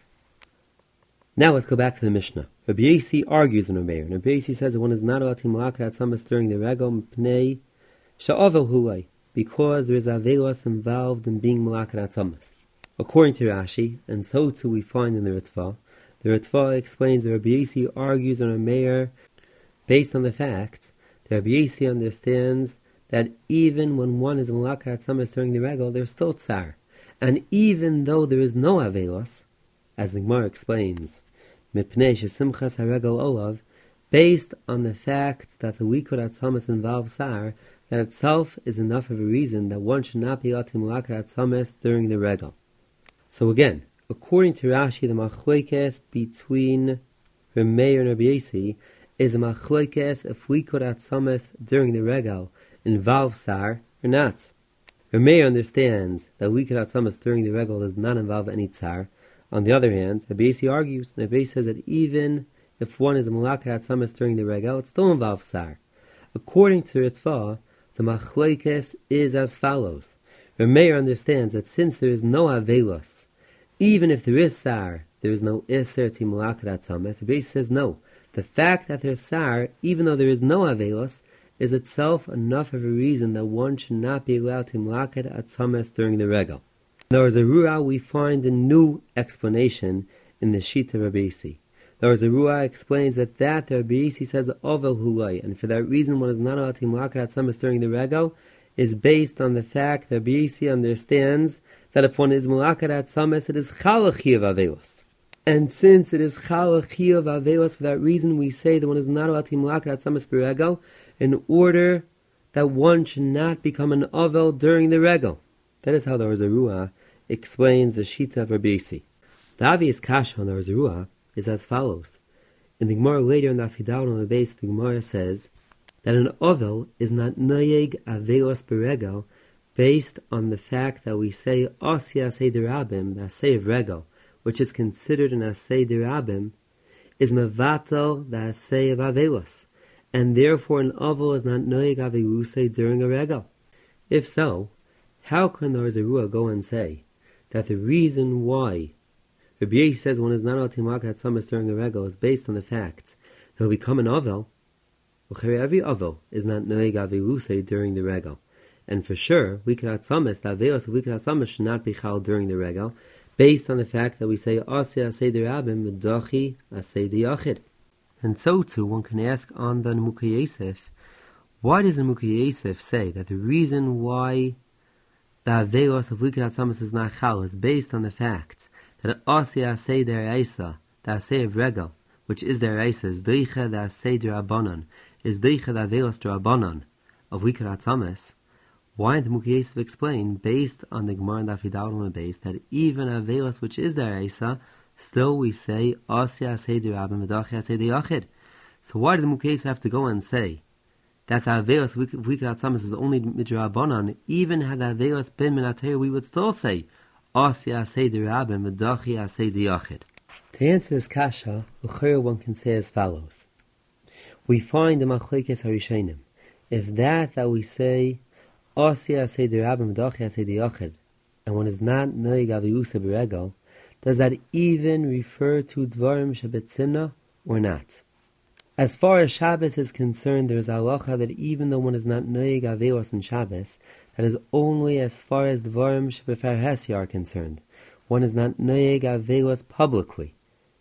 Now let's go back to the Mishnah. Rabbi Yossi argues in Rameir, and Rabbi Yossi says that one is not allowed to Malakar Atzomes during the Rego Mipnei She'ovel Hulei, because there is Avelos involved in being Malakar Atzomes. According to Rashi, and so too we find in the Ritva, the Ritva explains that Rabbi Yossi argues in Rameir based on the fact that Rabbi Yossi understands that even when one is Malakar Atzomes during the Rego, there's still Tsar. And even though there is no Avelos, as the Gemara explains, Mipnei Shesimchas HaRego Olav, based on the fact that the Likud Atzomes involves Tsar, that itself is enough of a reason that one should not be allowed to Malakar Atzomes during the Rego. So again, according to Rashi, the Machlokes between Rameir and Rabbi Yossi is a Machlokes if Likud Atzomes during the Rego involves Tsar or not. Rameir understands that Likud Atzomes during the Rego does not involve any Tsar. On the other hand, Rabbi Yossi argues, and Rabbi Yossi says that even if one is Malakar Atzomes during the Rego, it still involves Tsar. According to Ritva, the Machlokes is as follows. Rameir understands that since there is no Avelos, even if there is Tsar, there is no Iser to Malakar Atzomes. Rabbi Yossi says no. The fact that there is Tsar, even though there is no Avelos, is itself enough of a reason that one should not be allowed to Malakar Atzomes during the Rego. There is a Ruah we find a new explanation in the Shita Rabbi Yossi. There is a Ruah explains that that Rabbi Yossi says Ovel Hulai, and for that reason one is not allowed to Malakar Atzomes during the Rego, is based on the fact that Rabbi Yossi understands that if one is Malakar Atzomes, it is Chalachi of Avelos. And since it is Chalachi of Avelos, for that reason we say that one is not allowed to Malakar Atzomes for Rego, in order that one should not become an Ovel during the Rego. That is how the Ruah explains the Shita of Rabbi Yossi. The obvious kasha on the Ruah is as follows. In the Gemara later in the Afidal on the base, the Gemara says that an Ovel is not Noyeg Avelos Berego based on the fact that we say Asi Asay Derabim, the Asay of Rego, which is considered an Asay Derabim, is Mevatel, the Asay of Avelos, and therefore an Ovel is not Noyeg Avelusay during a Rego. If so, how can the Ruah go and say that the reason why Rabbi Yossi says one is not allowed to Malakar Atzomes during a Rego is based on the fact that he'll become an Ovel? Well, every Ovel is not Noeg Avelusay during the Rego. And for sure, Likud Atzomes, the Avelos of Likud Atzomes should not be Chal during the Rego, based on the fact that we say Asi Asay Derabim Medachi Asay Deyachid. And so too, one can ask on the Mukhi Yosef, why does the Mukhi Yosef say that the reason why the Avelos of Likud Atzomes is not Chal is based on the fact that Asi Asay Deraisa, the Asay of Rego, which is Deraisa, is Deicha the Asay Derabanan, is Deicha the Avelos Derabanan of Likud Atzomes? Why did the Mukhi Yosef explain, based on the Gemara and the Afidal on the base, that even Avelos, which is Deraisa, still we say Asi Asay Derabim Medachi Asay Deyachid? So why did the Mukhi Yosef have to go and say that the Avelos of Likud Atzomes is only Midrabanan? Even had the Avelos been Minater, we would still say Asi Asay Derabim Medachi Asay Deyachid. To answer this kasha, one can say as follows. We find the Machlokes Harishonim. If that that we say Asi Asay Derabim Medachi Asay Deyachid, and one is not Noeg Avelusay Berego, does that even refer to Dvarim Shebetzina or not? As far as Shabbos is concerned, there is a halacha that even though one is not Noeg Avelos in Shabbos, that is only as far as Dvarim Shebefarhesi are concerned. One is not Noeg Avelos publicly.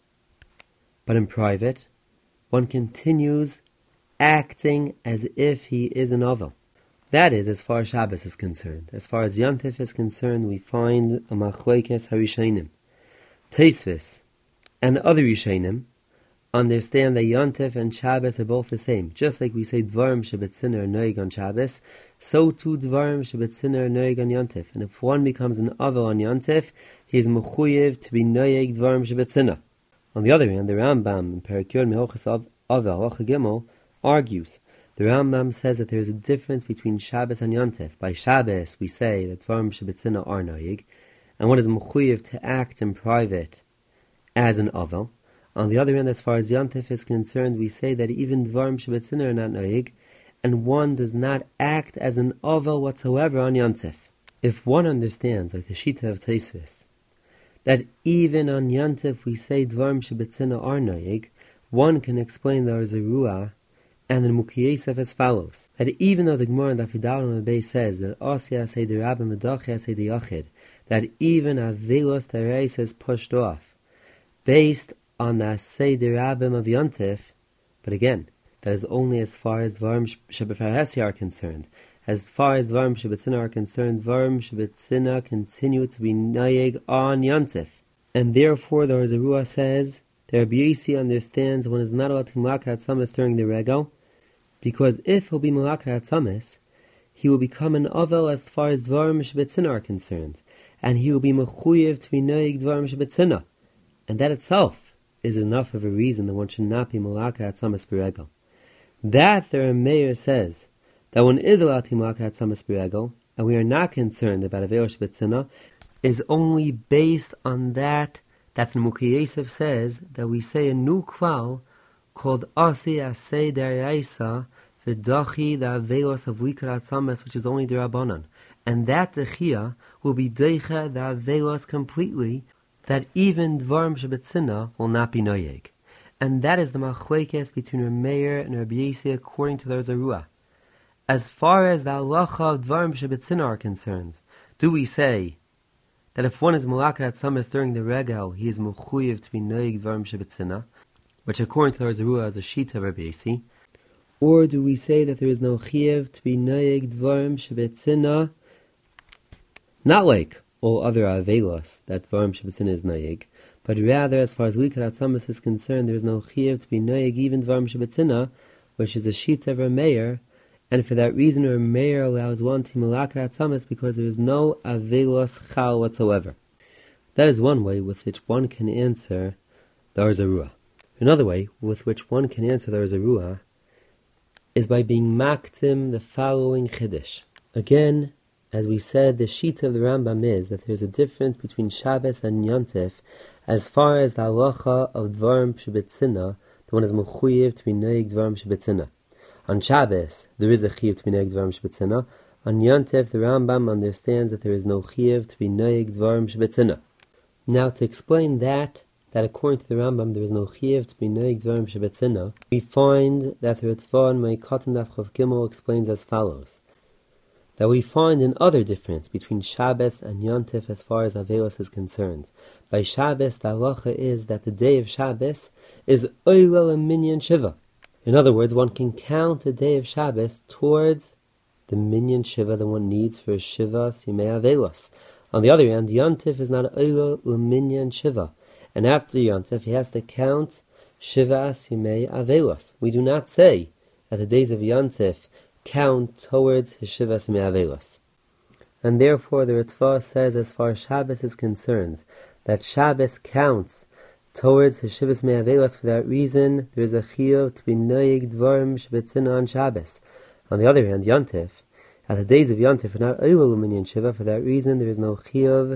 But in private, one continues acting as if he is an Ovel. That is as far as Shabbos is concerned. As far as Yontif is concerned, we find a Machlokes Harishonim. Tosfos and other Rishonim understand that Yontif and Shabbos are both the same. Just like we say Dvarim Shebetzina are Noeg on Shabbos, so too Dvarim Shebetzina are Noeg on Yontif. And if one becomes an Ovel on Yontif, he is Mechuyev to be Noeg Dvarim Shebetzina. On the other hand, the Rambam in Perek Yod Mehochas Avel, Halacha Gimel, argues. The Rambam says that there is a difference between Shabbos and Yontif. By Shabbos, we say that Dvarim Shebetzina are noyig, and one is mechuyev to act in private as an Avel. On the other hand, as far as Yontif is concerned, we say that even Dvarim Shebetzina are not noyig, and one does not act as an Avel whatsoever on Yontif. If one understands, like the Shita of Tosfos, that even on Yontif we say Dvarim Shebetzina are noyig, one can explain the Arzaruah and the Mukhi Yosef as follows: that even though the Gemara in Daf Yudal Amud Beis says that Asya say the Rabbi Medachi say the Yachid, that even Avelos Tereis is pushed off based on the Asay the Rabbim of Yontif, but again, that is only as far as Dvarim Shebefarhesi are concerned. As far as Dvarim Shebetzina are concerned, Dvarim Shebetzina continue to be Nayeg on Yontif, and therefore the Arzaruah says the Rabbi Yossi understands one is not allowed to malak hatzamis during the regal, because if he'll be malak hatzamis, he will become an avel as far as Dvarim Shebetzina are concerned, and he will be mechuyev to be noyig Dvarim Shebetzina, and that itself is enough of a reason that one should not be malak hatzamis b'regal. That the Rameir says that one is allowed to be malak hatzamis b'regal, and we are not concerned about Avelos Shebetzina, is only based on that that the Mukhi Yosef says that we say a new klal called Asi Asay Daraisa V'Dachi the Avelos of Likar Hatzamis, which is only the Rabbanan, and that Dechia will be Deicha the Avelos completely, that even Dvarim Shebetzina will not be Noyeg. And that is the machlekes between Rameir and Rabbi Yossi according to the Arzaruah. As far as the halacha of Dvarim Shebetzina are concerned, do we say that if one is malak hatzamis during the regal, he is mechuyev to be noyig Dvarim Shebetzina, which according to the Arzaruah is a shita of Rabbi Yossi? Or do we say that there is no chiyuv to be noyig Dvarim Shebetzina, not like all other avelos that Dvarim Shebetzina is noyig, but rather as far as likar hatzamis is concerned, there is no chiyuv to be noyig even Dvarim Shebetzina, which is a shita of Rameir, and for that reason Rameir allows one to malak hatzamis because there is no avelos chal whatsoever. That is one way with which one can answer the Arzaruah. Another way with which one can answer the Arzaruah is by being maktim the following chiddush. Again, as we said, the shita of the Rambam is that there is a difference between Shabbos and Yontif as far as the halacha of Dvarim Shebetzina, the one is mechuyev to be noyig Dvarim Shebetzina. On Shabbos, there is a chiyuv to be noyig Dvarim Shebetzina. On Yontif, the Rambam understands that there is no chiyuv to be noyig Dvarim Shebetzina. Now, to explain that, that according to the Rambam there is no chiyuv to be noyig Dvarim Shebetzina, we find that the Ritva and Meikatan Daf Chav Gimel explains as follows: that we find another difference between Shabbos and Yontif as far as Avelos is concerned. By Shabbos, the halacha is that the day of Shabbos is Oilel Minyan Shiva. In other words, one can count the day of Shabbos towards the Minyan Shiva that one needs for Shiva Simei Avelos. On the other hand, Yontif is not Oilel Minyan Shiva, and after Yontif he has to count Shiva Simei Avelos. We do not say that the days of Yontif count towards his Shiva Simei Avelos. And therefore the Ritva says as far as Shabbos is concerned, that Shabbos counts towards his Shiva Simei Avelos. For that reason, there is a chiyuv to be noyig Dvarim Shebetzina on Shabbos. On the other hand, Yontif, at the days of Yontif are not Oilel Minyan Shiva. For that reason, there is no chiyuv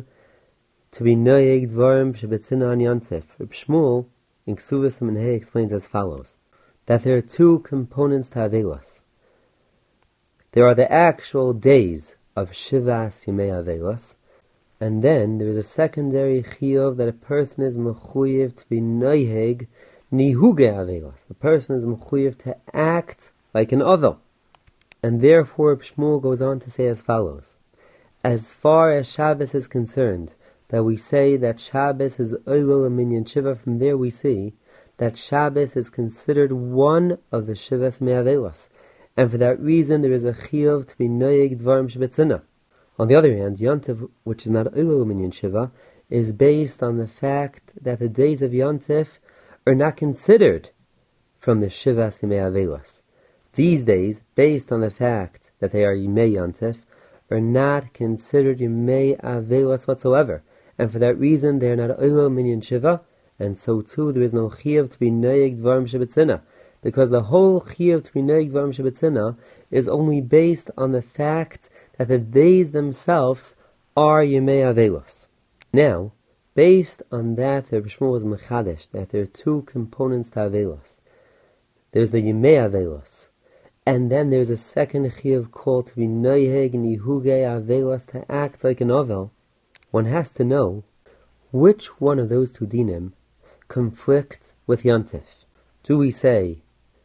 to be noyig Dvarim Shebetzina on Yontif. Reb Shmuel in Ksuvas Menhei explains as follows: that there are two components to Avelos. There are the actual days of Shiva Simei Avelos, and then there is a secondary chiyuv that a person is mechuyev to be noyeg nihuge Avelos. The person is mechuyev to act like an avel. And therefore Shmuel goes on to say as follows: as far as Shabbos is concerned, that we say that Shabbos is Oilel Minyan Shiva, from there we see that Shabbos is considered one of the Shiva Simei Avelos, and for that reason there is a chiyuv to be noyeg Dvarim Shebetzina. On the other hand, Yontif, which is not Oilel Minyan Shiva, is based on the fact that the days of Yontif are not considered from the Shiva Simei Avelos. These days, based on the fact that they are Yimei Yontif, are not considered Yimei Avelos whatsoever, and for that reason they are not Oilel Minyan Shiva, and so too there is no chiyuv to be noyeg Dvarim Shebetzina, because the whole chiyuv to be noig dvarim shebetzina is only based on the fact that the days themselves are Yemei Avelos. Now, based on that, the Rebbe Shmuel was mechadesh, that there are two components to Avelos. There's the Yemei Avelos, and then there's a second chiyuv called to be noiheg nihugei Avelos, to act like an ovel. One has to know which one of those two dinim conflict with Yontif. Do we say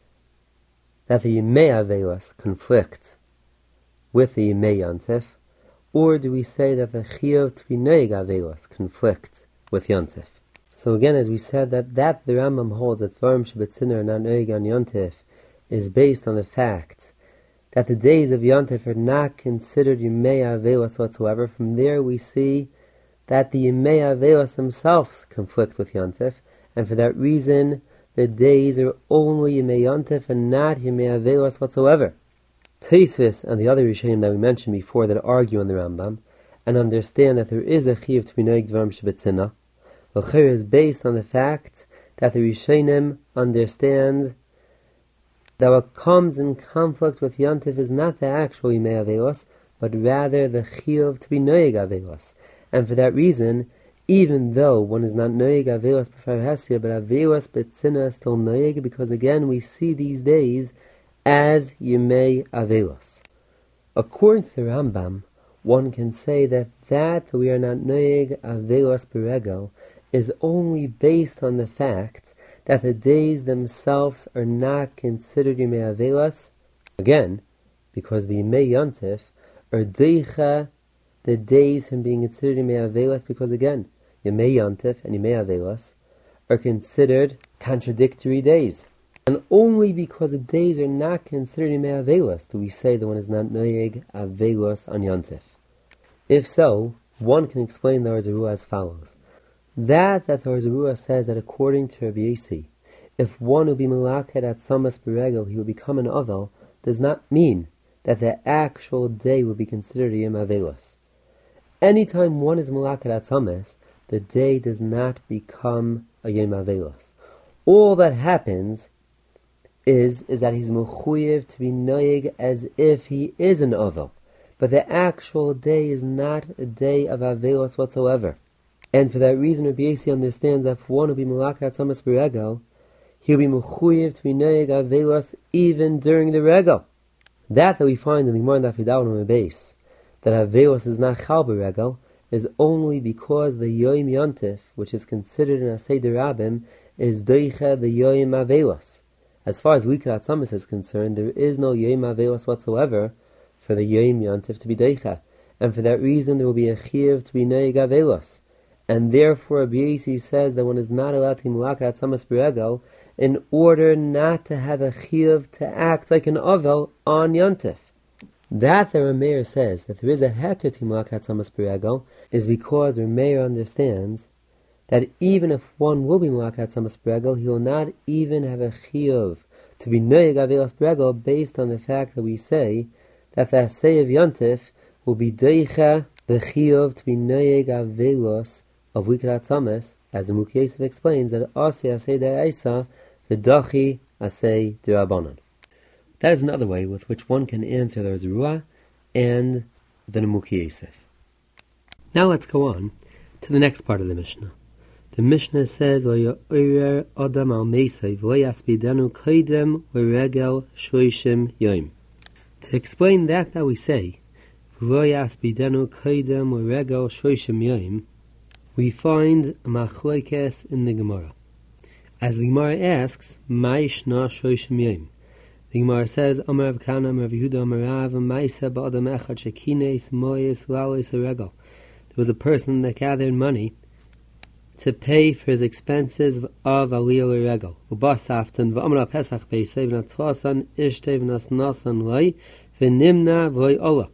that the Yemei Avelos conflict with the Yemei Yontif, or do we say that the Chiyuv to be Noeg Avelos conflict with Yontif? So again, as we said, that, that the Rambam holds that Dvarim Shebetzina are not Noeg on Yontif is based on the fact that the days of Yontif are not considered Yemei Avelos whatsoever. From there we see that the Yemei Avelos themselves conflict with Yontif, and for that reason the days are only Yemei Yontif and not Yemei Avelos whatsoever. Tosfos and the other Rishonim that we mentioned before that argue on the Rambam and understand that there is a chiyuv to be noig dvarim shebetzina, l'chayr is based on the fact that the Rishonim understand that what comes in conflict with Yontif is not the actual Yemei Avelos, but rather the chiyuv to be noig Avelos. And for that reason, even though one is not noig Avelos b'far Hesya, but Avelos betzina is still noig, because again we see these days as Yemei Avelos. According to the Rambam, one can say that that we are not noig Avelos b'regel is only based on the fact that the days themselves are not considered Yemei Avelos, again, because the Yemei Yontif are deicha the days from being considered Yemei Avelos, because again, Yemei Yontif and Yemei Avelos are considered contradictory days. And only because the days are not considered Yemei Avelos do we say the one is not Noeg Avelos on Yontif. If so, one can explain the Or Zarua as follows. That that the Or Zarua says that according to Rabbi Yossi, if one will be malaked at Tzamas B'regel, he will become an Ovel, does not mean that the actual day will be considered a Yom Avelos. Anytime one is malaked at Tzamas, the day does not become a Yom Avelos. All that happens is is that he's mechuyev to be noig as if he is an ovel, but the actual day is not a day of avelos whatsoever. And for that reason, Rabbi Yossi understands that if one will be malaked at Tzamas B'regel, he'll be mechuyev to be noig avelos even during the regel. That that we find in the Gemara Daf Yud on the base, that avelos is not chal b'regel, is only because the Yom Yontif, which is considered in Asay Derabim, is doicha the Yom Avelos. As far as Wikrat Tzamas is concerned, there is no Yom Avelos whatsoever for the Yom Yontif to be doicha, and for that reason there will be a chiyuv to be noig Avelos. And therefore Rabbi Yossi says that one is not allowed to be malaked Tzamas B'regel in order not to have a chiyuv to act like an ovel on Yontif. That the Rameir says that there is a heter to malaked Tzamas B'regel is because Rameir understands that even if one will be malaked Tzamas B'regel, he will not even have a chiyuv to be noig Avelos B'regel based on the fact that we say that the Asay of Yontif will be deicha the chiyuv to be noig Avelos of Wikrat Tzamas, as the Mukhi Yosef explains that Asay Asay Deraisa v'dachi Asay Derabanan. That is another way with which one can answer the Or Zarua and the Mukhi Yosef. Now let's go on to the next part of the Mishnah. The Mishnah says, "Lo yo'orer adam al meisai v'lo yaspidenu kaidem v'regel shloshim yom." To explain that that we say, "V'lo yaspidenu kaidem v'regel shloshim yom," we find a machlokes in the Gemara. As the Gemara asks, "Mai shna shloshim yom?" The Gemara says, "Amar Rav Kana, Amar Rav Yehuda, Amar Rav, Ma'aseh ba'adam echad shekines moyes la'ois haregel." There was a person that gathered money to pay for his expenses of aliyah l'regel. Ubasaftan v'amra pesach beisei v'natlasan ishtei v'nasnasan loi v'nimna v'loi ola.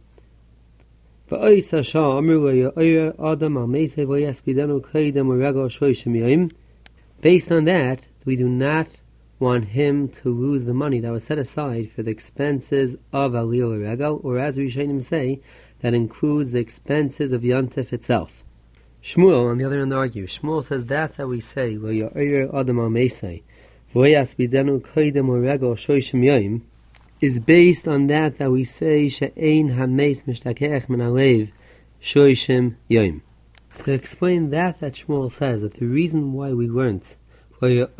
V'ois hashah amru lo yo'orer adam al meisei v'lo yaspidenu kaidem l'regel shloshim yom. Based on that, we do not want him to lose the money that was set aside for the expenses of aliyah l'regel, or as Rishonim say, that includes the expenses of Yontif itself. Shmuel, on the other hand, argues. Shmuel says that that we say, Lo yo'orer adam al meisei, Voyas bidenu koidem uregel shoishim yoim, is based on that that we say she'ein hameis mishtakech min alev shoishim yoim. To explain that, that Shmuel says that the reason why we learnt is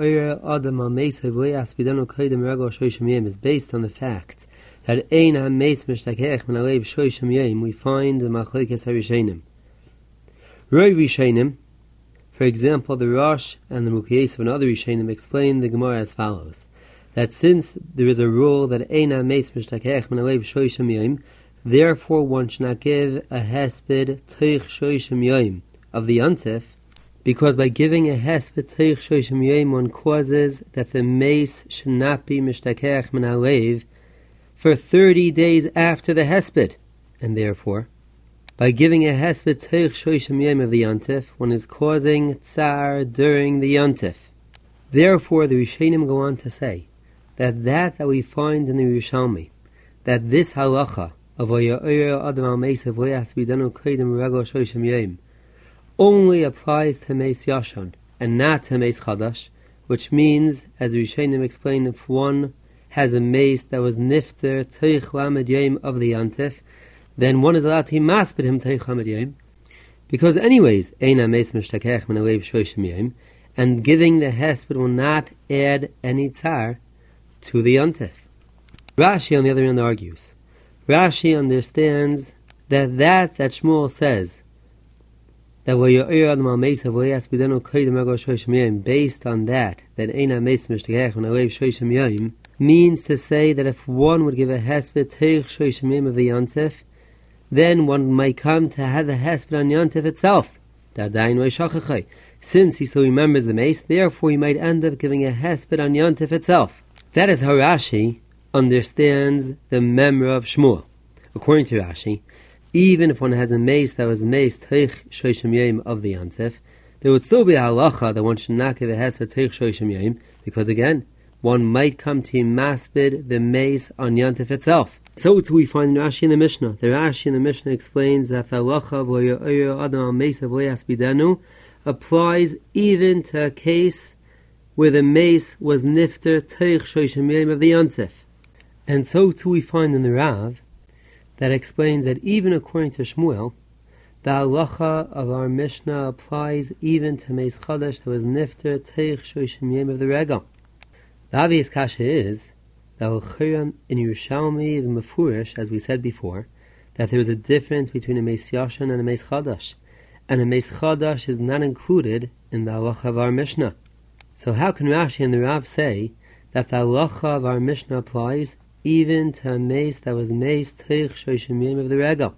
based on the fact that ein hameis mishtakech min alev shoishim yoim we find the machlokes harishonim. Roi Rishonim, for example, the Rosh and the Mukhiyesav and other Rishonim explain the Gemara as follows: that since there is a rule that ein hameis mishtakech min alev shoishim yoim, therefore one should not give a hesped toich shoishim yoim of the yontif, because by giving a hesped toich shoishim yoim one causes that the mace should not be mishtakech min alev for thirty days after the hesped, and therefore by giving a hesped toich shoishim yoim of the yontif, one is causing tsar during the yontif. Therefore, the Rishonim go on to say that that that we find in the Yerushalmi, that this halacha of Vaya'ir Adam al Meisa Voyas Bidenu Kodim Regel Shoishim Yoim only applies to Meis Yashan and not to Meis Chadash, which means, as the Rishonim explain, if one has a mace that was nifter Teich Lamed Yoim of the Yantif, then one is allowed to maspid him Teich Lamed Yoim, because anyways, Ein HaMeis Mishtakech Min Alev Shoishim Yoim, and giving the hesped will not add any tzar to the yontif. Rashi, on the other hand, argues. Rashi understands that that that Shmuel says that based on that that Ein HaMeis Mishtakech Min Alev Shoishim Yoim means to say that if one would give a hesped Teich Shoishim Yoim of the yontif, then one might come to have the hesped on yontif itself. Since he still remembers the mace, therefore he might end up giving a hesped on yontif itself. That is how Rashi understands the memra of Shmuel. According to Rashi, even if one has a mace that was mace teich shoishim yoim of the yontif, there would still be a halacha that one should not give a hesped teich shoishim yoim, because again, one might come to maspid the mace on yontif itself. So too we find in Rashi in the Mishnah. The Rashi in the Mishnah explains that the halacha v'yo'ir adam al meisa v'yas bidanu applies even to a case where the mace was nifter teich shoishim yoim of the yontif. And so too we find in the Rav that explains that even according to Shmuel, the halacha of our Mishnah applies even to mace chadash that was nifter teich shoishim yoim of the regal. The obvious kasha is that in Yerushalmi is mefurish, as we said before, that there is a difference between a mace yashan and a mace chadash, and a mace chadash is not included in the halacha of our Mishnah. So how can Rashi and the Rav say that the halacha of our Mishnah applies even to a mace that was mace teich shoishim yoim of the regal?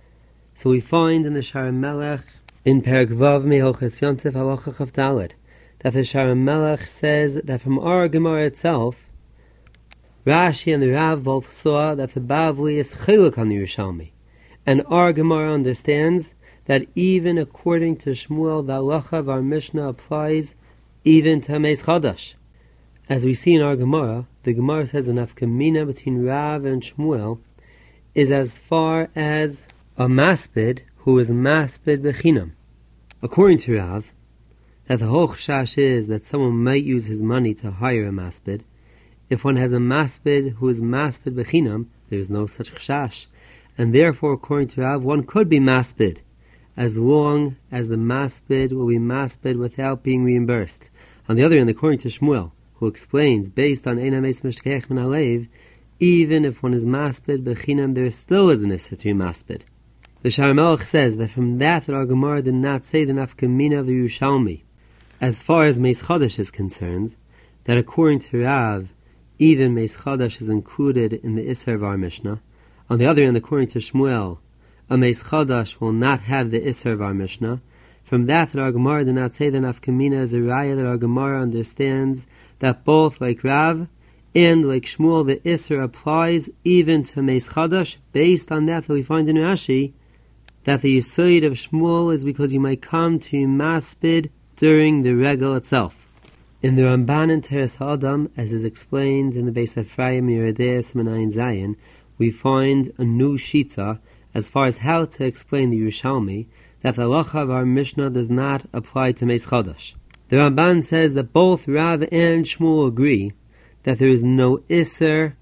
So we find in the Shara Melech in Perek Vav Mehoches Yontif halacha Chaf Daled that the Shara Melech says that from our Gemara itself, Rashi and the Rav both saw that the Bavli is chiluk on the Yerushalmi, and our Gemara understands that even according to Shmuel, the halacha of our Mishnah applies even to Meis Chadash. As we see in our Gemara, the Gemara says an afkamina between Rav and Shmuel is as far as a maspid who is maspid bechinam. According to Rav, that the whole chashash is that someone might use his money to hire a maspid. If one has a maspid who is maspid bechinam, there is no such chashash, and therefore, according to Rav, one could be maspid as long as the maspid will be maspid without being reimbursed. On the other hand, according to Shmuel, who explains, based on Ein HaMeis Mishtakech Min Alev, even if one is maspid bechinam, there still is an issur to be maspid. The Shara Melech says that from that that our Gemara did not say the nafkamina of the Yerushalmi, as far as Meis Chadash is concerned, that according to Rav, even Meis Chadash is included in the issur of our Mishnah. On the other hand, according to Shmuel, a Meis Chadash will not have the issur of our Mishnah. From that that our Gemara did not say the nafkamina is a raya that our Gemara understands that both like Rav and like Shmuel, the issur applies even to Meis Chadash. Based on that that we find in Rashi, that the yesod of Shmuel is because you might come to maspid during the regal itself. In the Ramban and Teres HaAdam, as is explained in the Beis Ephraim Yeredeis Menayin Zayin, we find a new shita as far as how to explain the Yerushalmi, that the halacha of our Mishnah does not apply to Meis Chadash. The Ramban says that both Rav and Shmuel agree that there is no Isser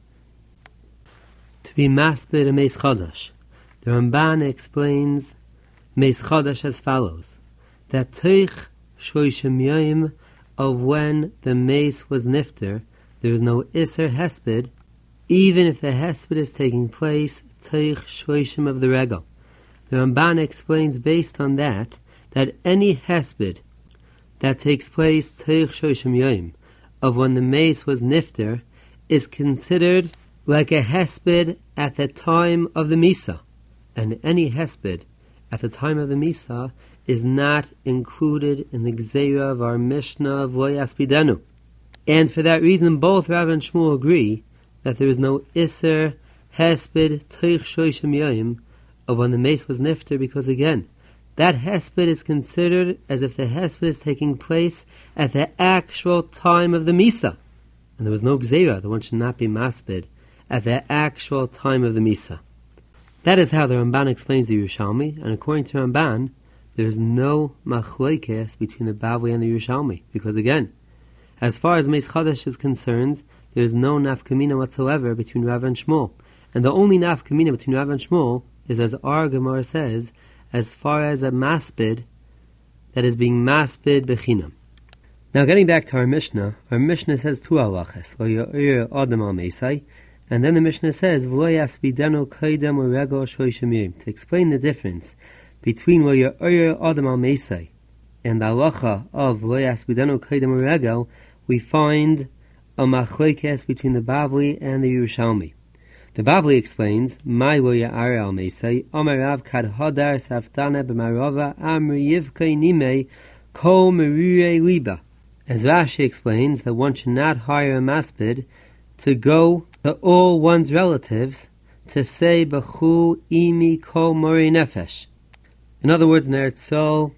to be maspid a Meis Chodesh. The Ramban explains Meis Chodesh as follows, that Teich Shoishim Yom of when the mace was nifter, there is no Isser Hesped, even if the Hesped is taking place Teich Shoishim of the Regel. The Ramban explains based on that, that any Hesped that takes place Teich Shoishim Yom of when the mace was nifter is considered like a Hesped at the time of the Misa. And any Hesped at the time of the Misa is not included in the Gzeira of our Mishnah of Lo Yaspidenu. And for that reason, both Rav and Shmuel agree that there is no Isser Hesped Teich Shoishim Yom of when the mace was nifter, because again, that Hesped is considered as if the Hesped is taking place at the actual time of the Misa. And there was no Gzeira, the one should not be masped at the actual time of the Misa. That is how the Ramban explains the Yerushalmi, and according to Ramban, there is no machlokes between the Bavli and the Yerushalmi, because again, as far as Meis Chodesh is concerned, there is no nafkamina whatsoever between Rav and Shmuel. And the only nafkamina between Rav and Shmuel is, as our Gemara says, as far as a maspid that is being maspid bechinam. Now getting back to our Mishnah, our Mishnah says two halachas, Lo Ya'ir Adam al Meisai, and then the Mishnah says, V'lo Yaspidenu Kaidem U'Rego Shoishim Yom, to explain the difference between Lo Ya'ir Adam al Meisai and the halacha of Lo Yaspidenu Kaidem U'Rego, we find a machlokes between the Bavli and the Yerushalmi. The Bavli explains, "My lo ya'ar al meisai, Amarav kad hadar saftana b'marava amri yivkei nimei kol merure liba." As Rashi explains, that one should not hire a maspid to go to all one's relatives to say b'chu imi kol mori nefesh. In other words, in Eretz Yisrael,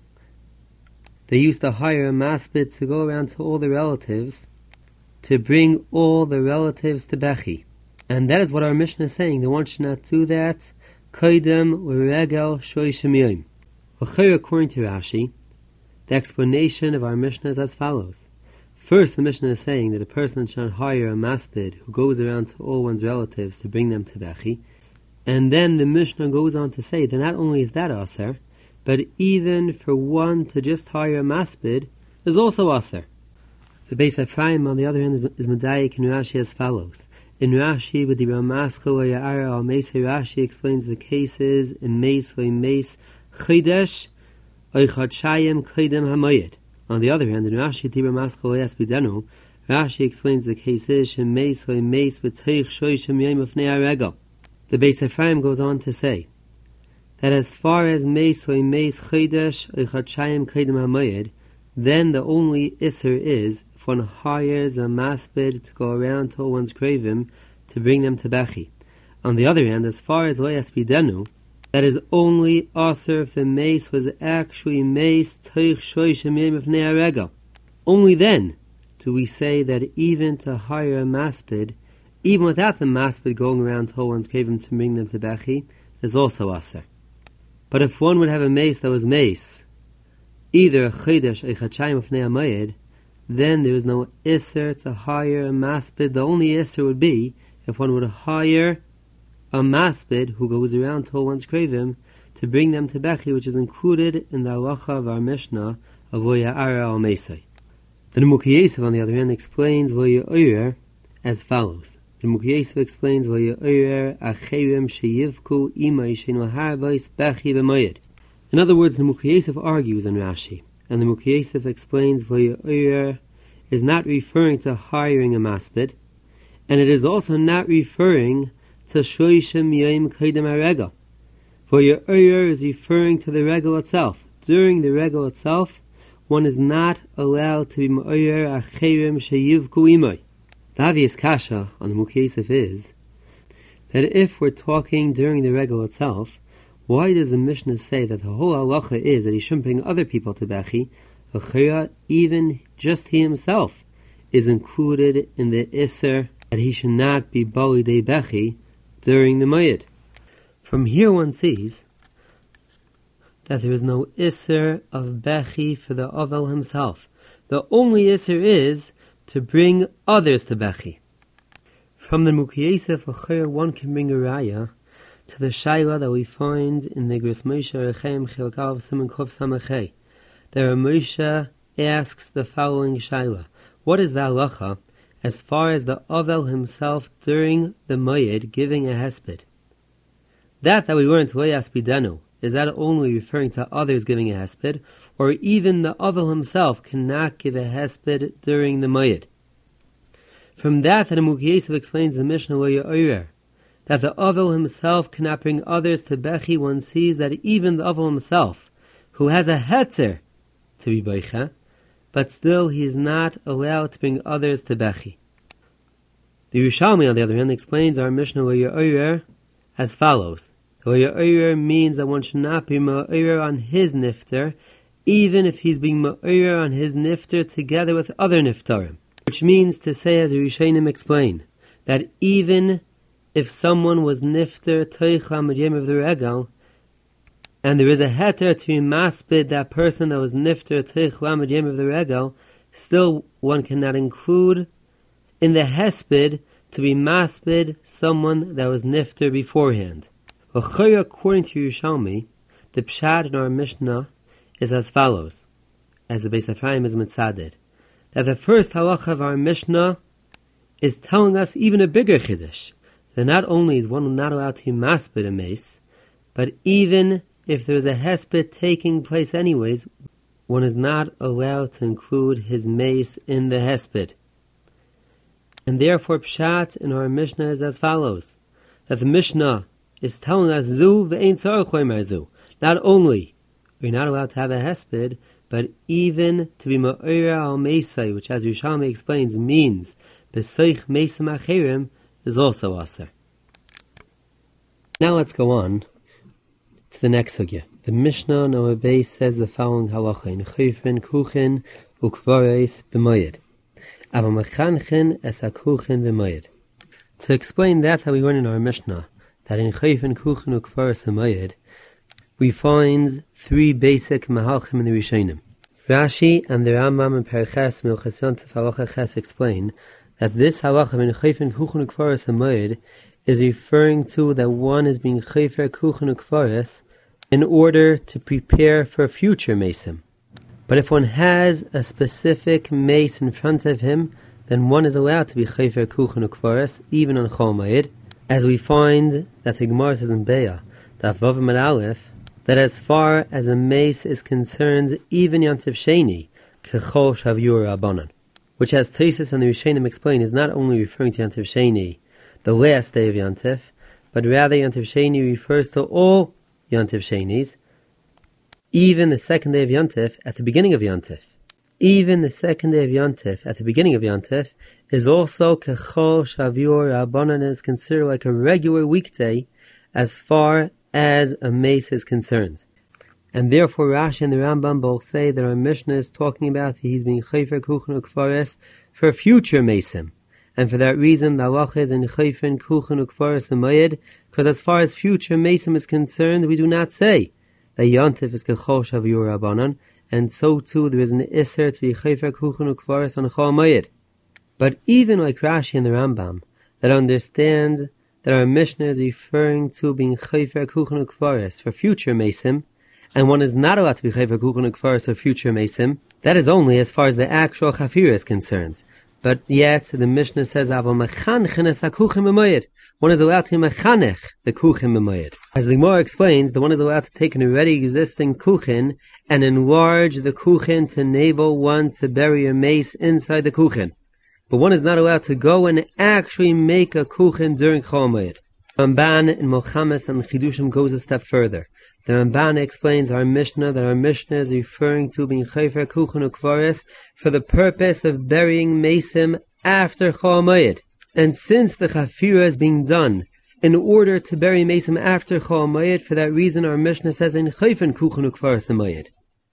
they used to hire a maspid to go around to all the relatives to bring all the relatives to Bechi. And that is what our Mishnah is saying, that one should not do that. Kaidem l'regel shoishim yom. According to Rashi, the explanation of our Mishnah is as follows. First, the Mishnah is saying that a person should not hire a maspid who goes around to all one's relatives to bring them to Bechi. And then the Mishnah goes on to say that not only is that aser, but even for one to just hire a maspid is also aser. The Beis Ephraim, on the other hand, is medayik in Rashi as follows. In Rashi, with the Ramaschel Ya'ara al Meis, Rashi explains the cases in Meis or Meis Chidesh or Chadshayim Kaidem Hamayid. On the other hand, in Rashi, the Ramaschel Yaspidenu, Rashi explains the cases in Meis or Meis B'Teich Shoishim Yom Afnei HaRegel. The Beis Ephraim goes on to say that as far as Meis or Meis Chidesh or Chadshayim Kaidem Hamayid, then the only Isser is if one hires a maspid to go around to one's kravim to bring them to Bechi. On the other hand, as far as Lo Yaspidenu, that is only aser if the mace was actually mace Teich Shoishim Yom Afnei HaRegel. Only then do we say that even to hire a maspid, even without the maspid going around to one's kravim to bring them to Bechi, is also aser. But if one would have a mace that was mace, either a Chidesh or a Chadshayim Afnei HaMayid, then there is no Isser to hire a maspid. The only Isser would be if one would hire a maspid who goes around to all one's kravim to bring them to Bechi, which is included in the halacha of our Mishnah of Lo Ya'ara al Meisai. The Nimukei Yosef, on the other hand, explains Lo Ya'ir as follows. The Nimukei Yosef explains Lo Ya'ir acherim sheyivku ima yishenu harbais Bechi b'mayid. In other words, the Nimukei Yosef argues in Rashi, and the Nimukei Yosef explains Lo Ya'ir is not referring to hiring a maspid, and it is also not referring to Shoishim Yom Kaidem HaRegel. For Ya'ir is referring to the regel itself. During the regel itself, one is not allowed to be Ma'ir Acherim Sheyivku Imoi. The obvious kasha on the Nimukei Yosef is that if we're talking during the regel itself, why does the Mishnah say that the whole halacha is that he shouldn't bring other people to Bechi? Even just he himself is included in the Isser that he should not be Bali Dei Bechi during the Mayid. From here one sees that there is no Isser of Bechi for the Ovel himself. The only Isser is to bring others to Bechi. From the Mukiyesef Achir, one can bring a Raya to the Shaila that we find in the Gris Moshe Rechem Chilkav Simon Kov Samachei. There Moshe asks the following Shaila: what is the halacha as far as the Avel himself during the Moyed giving a hesped? That that we learned to Loyas Bidenu, is that only referring to others giving a hesped, or even the Avel himself cannot give a hesped during the Moyed? From that, the Mukiyesef explains the Mishnah Loya Oyer, that the Avel himself cannot bring others to Bechi. One sees that even the Avel himself, who has a hetzer to be Beicha, but still he is not allowed to bring others to Bechi. The Yerushalmi, on the other hand, explains our Mishnah Loya Oyer as follows. Loya Oyer means that one should not be Ma'oyer on his nifter, even if he's being Ma'oyer on his nifter together with other niftarim. Which means to say, as the Rishonim explain, that even if someone was nifter toicha m'yem of the regal, and there is a heter to be maspid that person that was nifter toicha m'yem of the regal, still one cannot include in the hesped to be maspid someone that was nifter beforehand. According to Yerushalmi, the pshat in our Mishnah is as follows, as the Beis Ephraim is mitzaded, that the first halacha of our Mishnah is telling us even a bigger chiddush, that not only is one not allowed to maspid a mace, but even if there is a hesped taking place anyways, one is not allowed to include his mace in the hesped. And therefore pshat in our Mishnah is as follows, that the Mishnah is telling us zu ve'ein tzarich loymer zu. Not only we're not allowed to have a hesped, but even to be ma'oyer al meisai, which as Yerushalmi explains means b'soich meisam acherim, is also aser. Now let's go on to the next sugya. The Mishnah on our base says the following halacha in chayfin kuchen ukvareis b'moyed. Ava mechanchen es hakuchen b'moyed. To explain that that we learn in our Mishnah, that in chayfin kuchen ukvareis b'moyed, we find three basic mahalchim in the Rishonim. Rashi and the Rambam and Perches Milchas Yontif Halacha Ches explain that this halacha in chayfin kuchen ukvareis b'moyed is referring to that one is being chayfer kuchen ukvareis in order to prepare for future mesim. But if one has a specific mace in front of him, then one is allowed to be chayfer kuchen ukvareis even on Chol Moed, as we find that the Gemara says in Be'ah, that Vav Amud Aleph, that as far as a mace is concerned, even Yontif Sheni, kechol shavur abanan, which as Tosfos and the Rishonim explain is not only referring to Yontif Sheni, the last day of Yontif, but rather Yontif Sheni refers to all Yontif Shenis, even the second day of Yontif at the beginning of Yontif. Even the second day of Yontif at the beginning of Yontif is also kechol shavur abanan, and is considered like a regular weekday as far as a mace is concerned. And therefore Rashi and the Rambam both say that our Mishnah is talking about that he's being chayfer kuchen ukvareis for future mesim. And for that reason the halacha is in chayfer kuchen ukvareis b'moyed, because as far as future mesim is concerned, we do not say that Yontif is kechol shavur abanan, and so too there is an iser to be chayfer kuchen ukvareis on Chol Moed. But even like Rashi and the Rambam, that understands that our Mishnah is referring to being chayfer kuchen ukvareis for future mesim, and one is not allowed to be chayfer kuchen ukvareis for future mesim, that is only as far as the actual chafira is concerned. But yet the Mishnah says avo mechanchen es hakuchen b'moyed. One is allowed to mechanech the kuchen b'moyed. As the Gemara explains, the one is allowed to take an already existing kuchen and enlarge the kuchen to enable one to bury a mace inside the kuchen. But one is not allowed to go and actually make a kuchen during Chol Moed. Ramban in Milchames and Chidushim goes a step further. The Ramban explains our Mishnah that our Mishnah is referring to being chayfer kuchen ukvareis for the purpose of burying mesim after Chol Moed. And since the chafira is being done in order to bury mesim after Chol Moed, for that reason our Mishnah says in chayfen kuchen ukvareis b'moyed.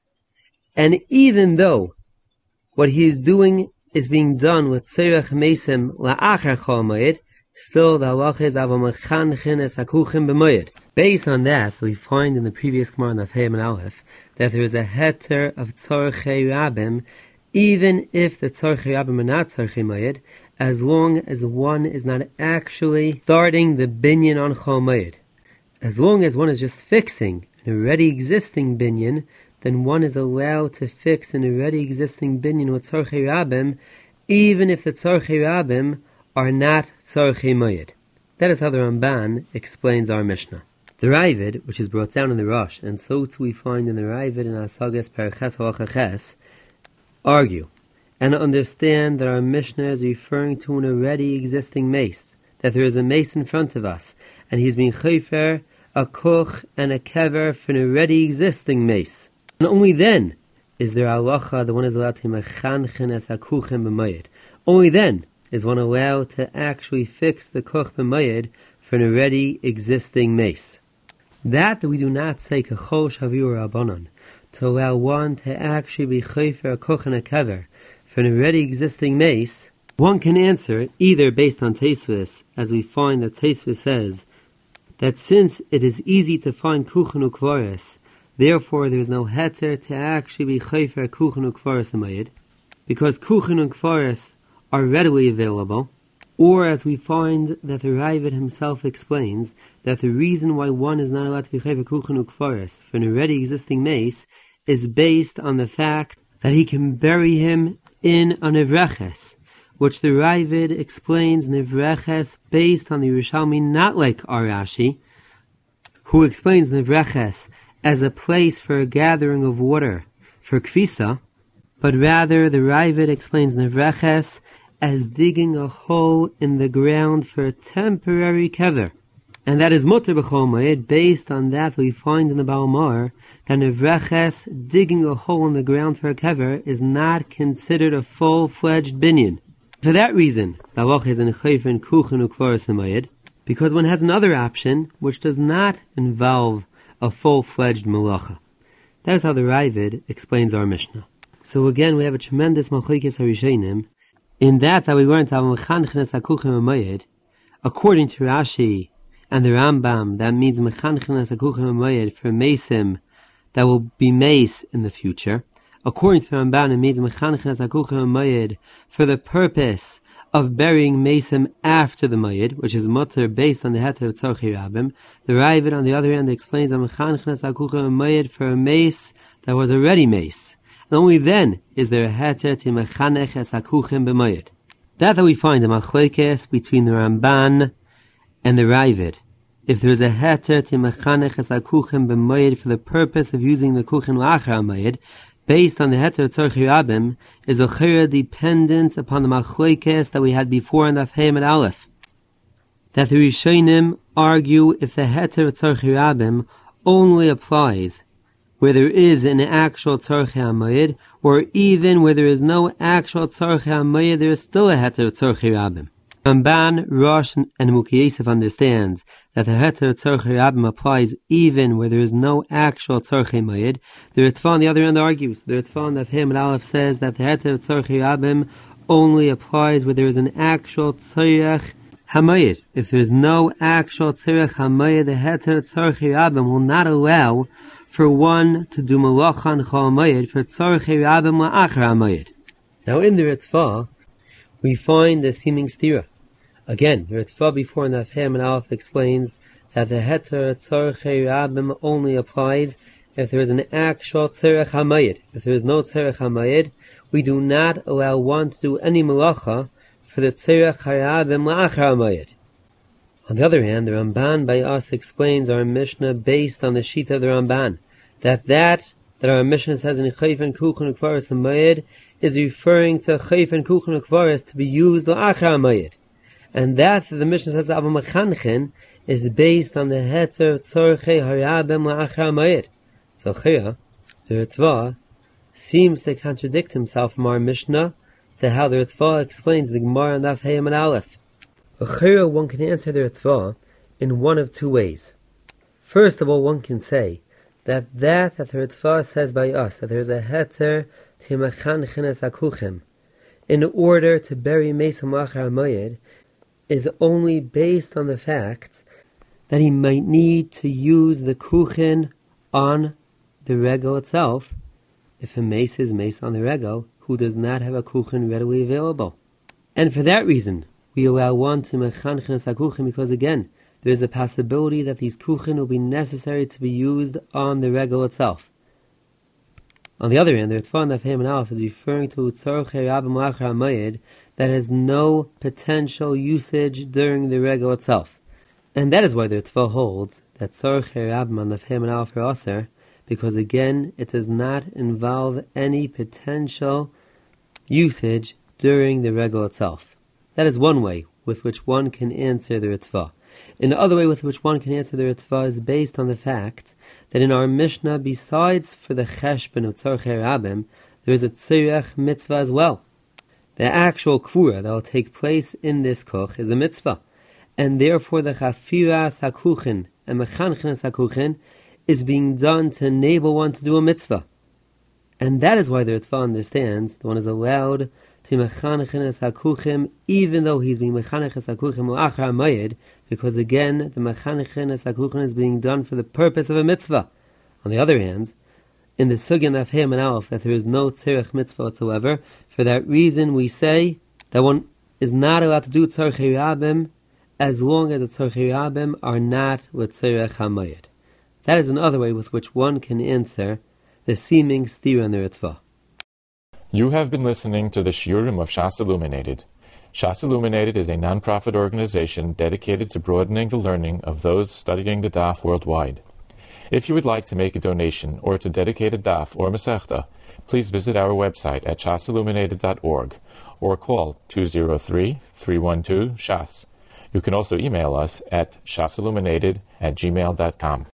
And even though what he is doing is being done with tzerech mesim la'achar Chol Moed, still the halacha is avo mechanchen es hakuchen b'moyed. Based on that, we find in the previous Gemara in Daf Hey Amud Aleph that there is a heter of tzorchei rabim even if the tzarchei rabim are not tzarchei mayid, as long as one is not actually starting the binyan on chol mayid. As long as one is just fixing an already existing binyan, then one is allowed to fix an already existing binyan with tzarchei rabim, even if the tzarchei rabim are not tzarchei mayid. That is how the Ramban explains our Mishnah. The Ravid, which is brought down in the Rosh, and so too we find in the Ravid and Asagas Perches Halacha Ches, argue and understand that our Mishnah is referring to an already existing mace, that there is a mace in front of us, and he's being chayfer, a kuch, and a kever for an already existing mace. And only then is there halacha that one is allowed to mechanchen as hakuchim b'mayid. Only then is one allowed to actually fix the kuch b'mayid for an already existing mace. That that we do not say kachol shaviur rabbanon, to allow one to actually be chayfer a kuch and a kever for an already existing mace, one can answer either based on Tosfos, as we find that Tosfos says that since it is easy to find kuchen ukvaris, therefore there is no heter to actually be chayfer kuchen ukvaris amayid, because kuchen ukvaris are readily available, or as we find that the Ravid himself explains, that the reason why one is not allowed to be chayfer kuchen ukvaris for an already existing mace is based on the fact that he can bury him in a nevreches, which the Ravid explains nevreches based on the Yerushalmi, not like our Rashi, who explains nevreches as a place for a gathering of water for kvisa, but rather the Ravid explains nevreches as digging a hole in the ground for a temporary kever. And that is mutter b'chol ma'id, based on that we find in the Baal Mar, that nevreches, digging a hole in the ground for a kever, is not considered a full-fledged binyan. For that reason, the halacha is in chayfen kuchen ukvaris amayid, because one has another option which does not involve a full-fledged malacha. That is how the Ravid explains our Mishnah. So again, we have a tremendous machlokes harishonim in that that we learned how mechanchenes hakuchen amayid, according to Rashi and the Rambam, that means mechanchenes hakuchen amayid for mesim that will be mace in the future. According to the Ramban, it means mechanchenes hakuchen amayid for the purpose of burying mesim after the mayid, which is mutter based on the heter of tzarchei rabim. The Ravid, on the other hand, explains that mechanchenes hakuchen amayid for a mace that was already mace. And only then is there a heter to mechanech es hakuchim b'mayid. That that we find a machlokes between the Ramban and the Ravid. If there is a heter to mechanech es hakuchim b'mayid for the purpose of using the kuchen la'achar mayid, based on the heter of tzarchei rabim, is a chayra dependent upon the machlokes that we had before in the Afheim and Aleph. That the Rishonim argue if the heter of tzarchei rabim only applies where there is an actual tzarchei hamayid, or even where there is no actual tzarchei hamayid, there is still a heter of tzarchei rabim. Ramban, Rosh, and Mukhi Yosef understands that the heter of tzarchei rabim applies even where there is no actual tzarchei mayid. The Ritva on the other end argues. The Ritva on the Afheim and Aleph says that the heter of tzarchei rabim only applies where there is an actual tzarech hamayid. If there is no actual tzarech hamayid, the heter of tzarchei rabim will not allow for one to do malacha on chol mayid for tzarchei rabim la'achar hamayid. Now in the Ritva, we find the seeming stira. Again, the Ritva before in the Afheim and Aleph explains that the heter tzarchei rabim only applies if there is an actual tzarech hamayid. If there is no tzarech hamayid, we do not allow one to do any malacha for the tzarech rabim la'achar hamayid. On the other hand, the Ramban by us explains our Mishnah based on the Shita of the Ramban, that that that our Mishnah says in Chayfen Kuchen Ukvaris Hamayid is referring to Chayfen Kuchen Ukvaris to be used la'achar Hamayid. And that the Mishnah says Abu Mechanchen is based on the heter tzarchei harabim la'achar Hamayid. So Chira, the Ritva, seems to contradict himself from our Mishnah to how the Ritva explains the Gemara and Daf Hayim and Aleph. Chira, one can answer the Ritva in one of two ways. First of all, one can say that that that the Ritva says by us, that there is a heter to mechanchen es hakuchim, in order to bury Mesim la'achar Hamayid, is only based on the fact that he might need to use the kuchen on the regel itself. If a mace is mace on the regel, who does not have a kuchen readily available. And for that reason, we allow one to mechanchen a kuchen because, again, there is a possibility that these kuchen will be necessary to be used on the regel itself. On the other hand, the Ritva of Hem and Aleph is referring to tzorchei rabim lachar hamayid that has no potential usage during the regel itself. And that is why the Ritva holds that tzorchei rabim of Hem and Aleph are aser, because again, it does not involve any potential usage during the regel itself. That is one way with which one can answer the Ritva. And the other way with which one can answer the Ritva is based on the fact that in our Mishnah, besides for the cheshbon of tzorchei rabim, there is a tzirech mitzvah as well. The actual kvura that will take place in this koch is a mitzvah, and therefore the chafiras hakuchen and mechanchenes hakuchen is being done to enable one to do a mitzvah. And that is why the Ritva understands that one is allowed to mechanchenes hakuchen even though he's being mechaneches hakuchen l'achar hamayid, because again, the mechanchenes hakuchen is being done for the purpose of a mitzvah. On the other hand, in the sugyan of Hem and Aleph, that there is no tzirech mitzvah whatsoever, for that reason we say that one is not allowed to do tzorchei rabim as long as the tzorchei rabim are not with tzirech hamayid. That is another way with which one can answer the seeming stira in the Ritva. You have been listening to the Shiurim of Shas Illuminated. Shas Illuminated is a non-profit organization dedicated to broadening the learning of those studying the daf worldwide. If you would like to make a donation or to dedicate a daf or masechta, please visit our website at shas illuminated dot org or call two zero three, three one two, S H A S. You can also email us at shasilluminated at gmail dot com.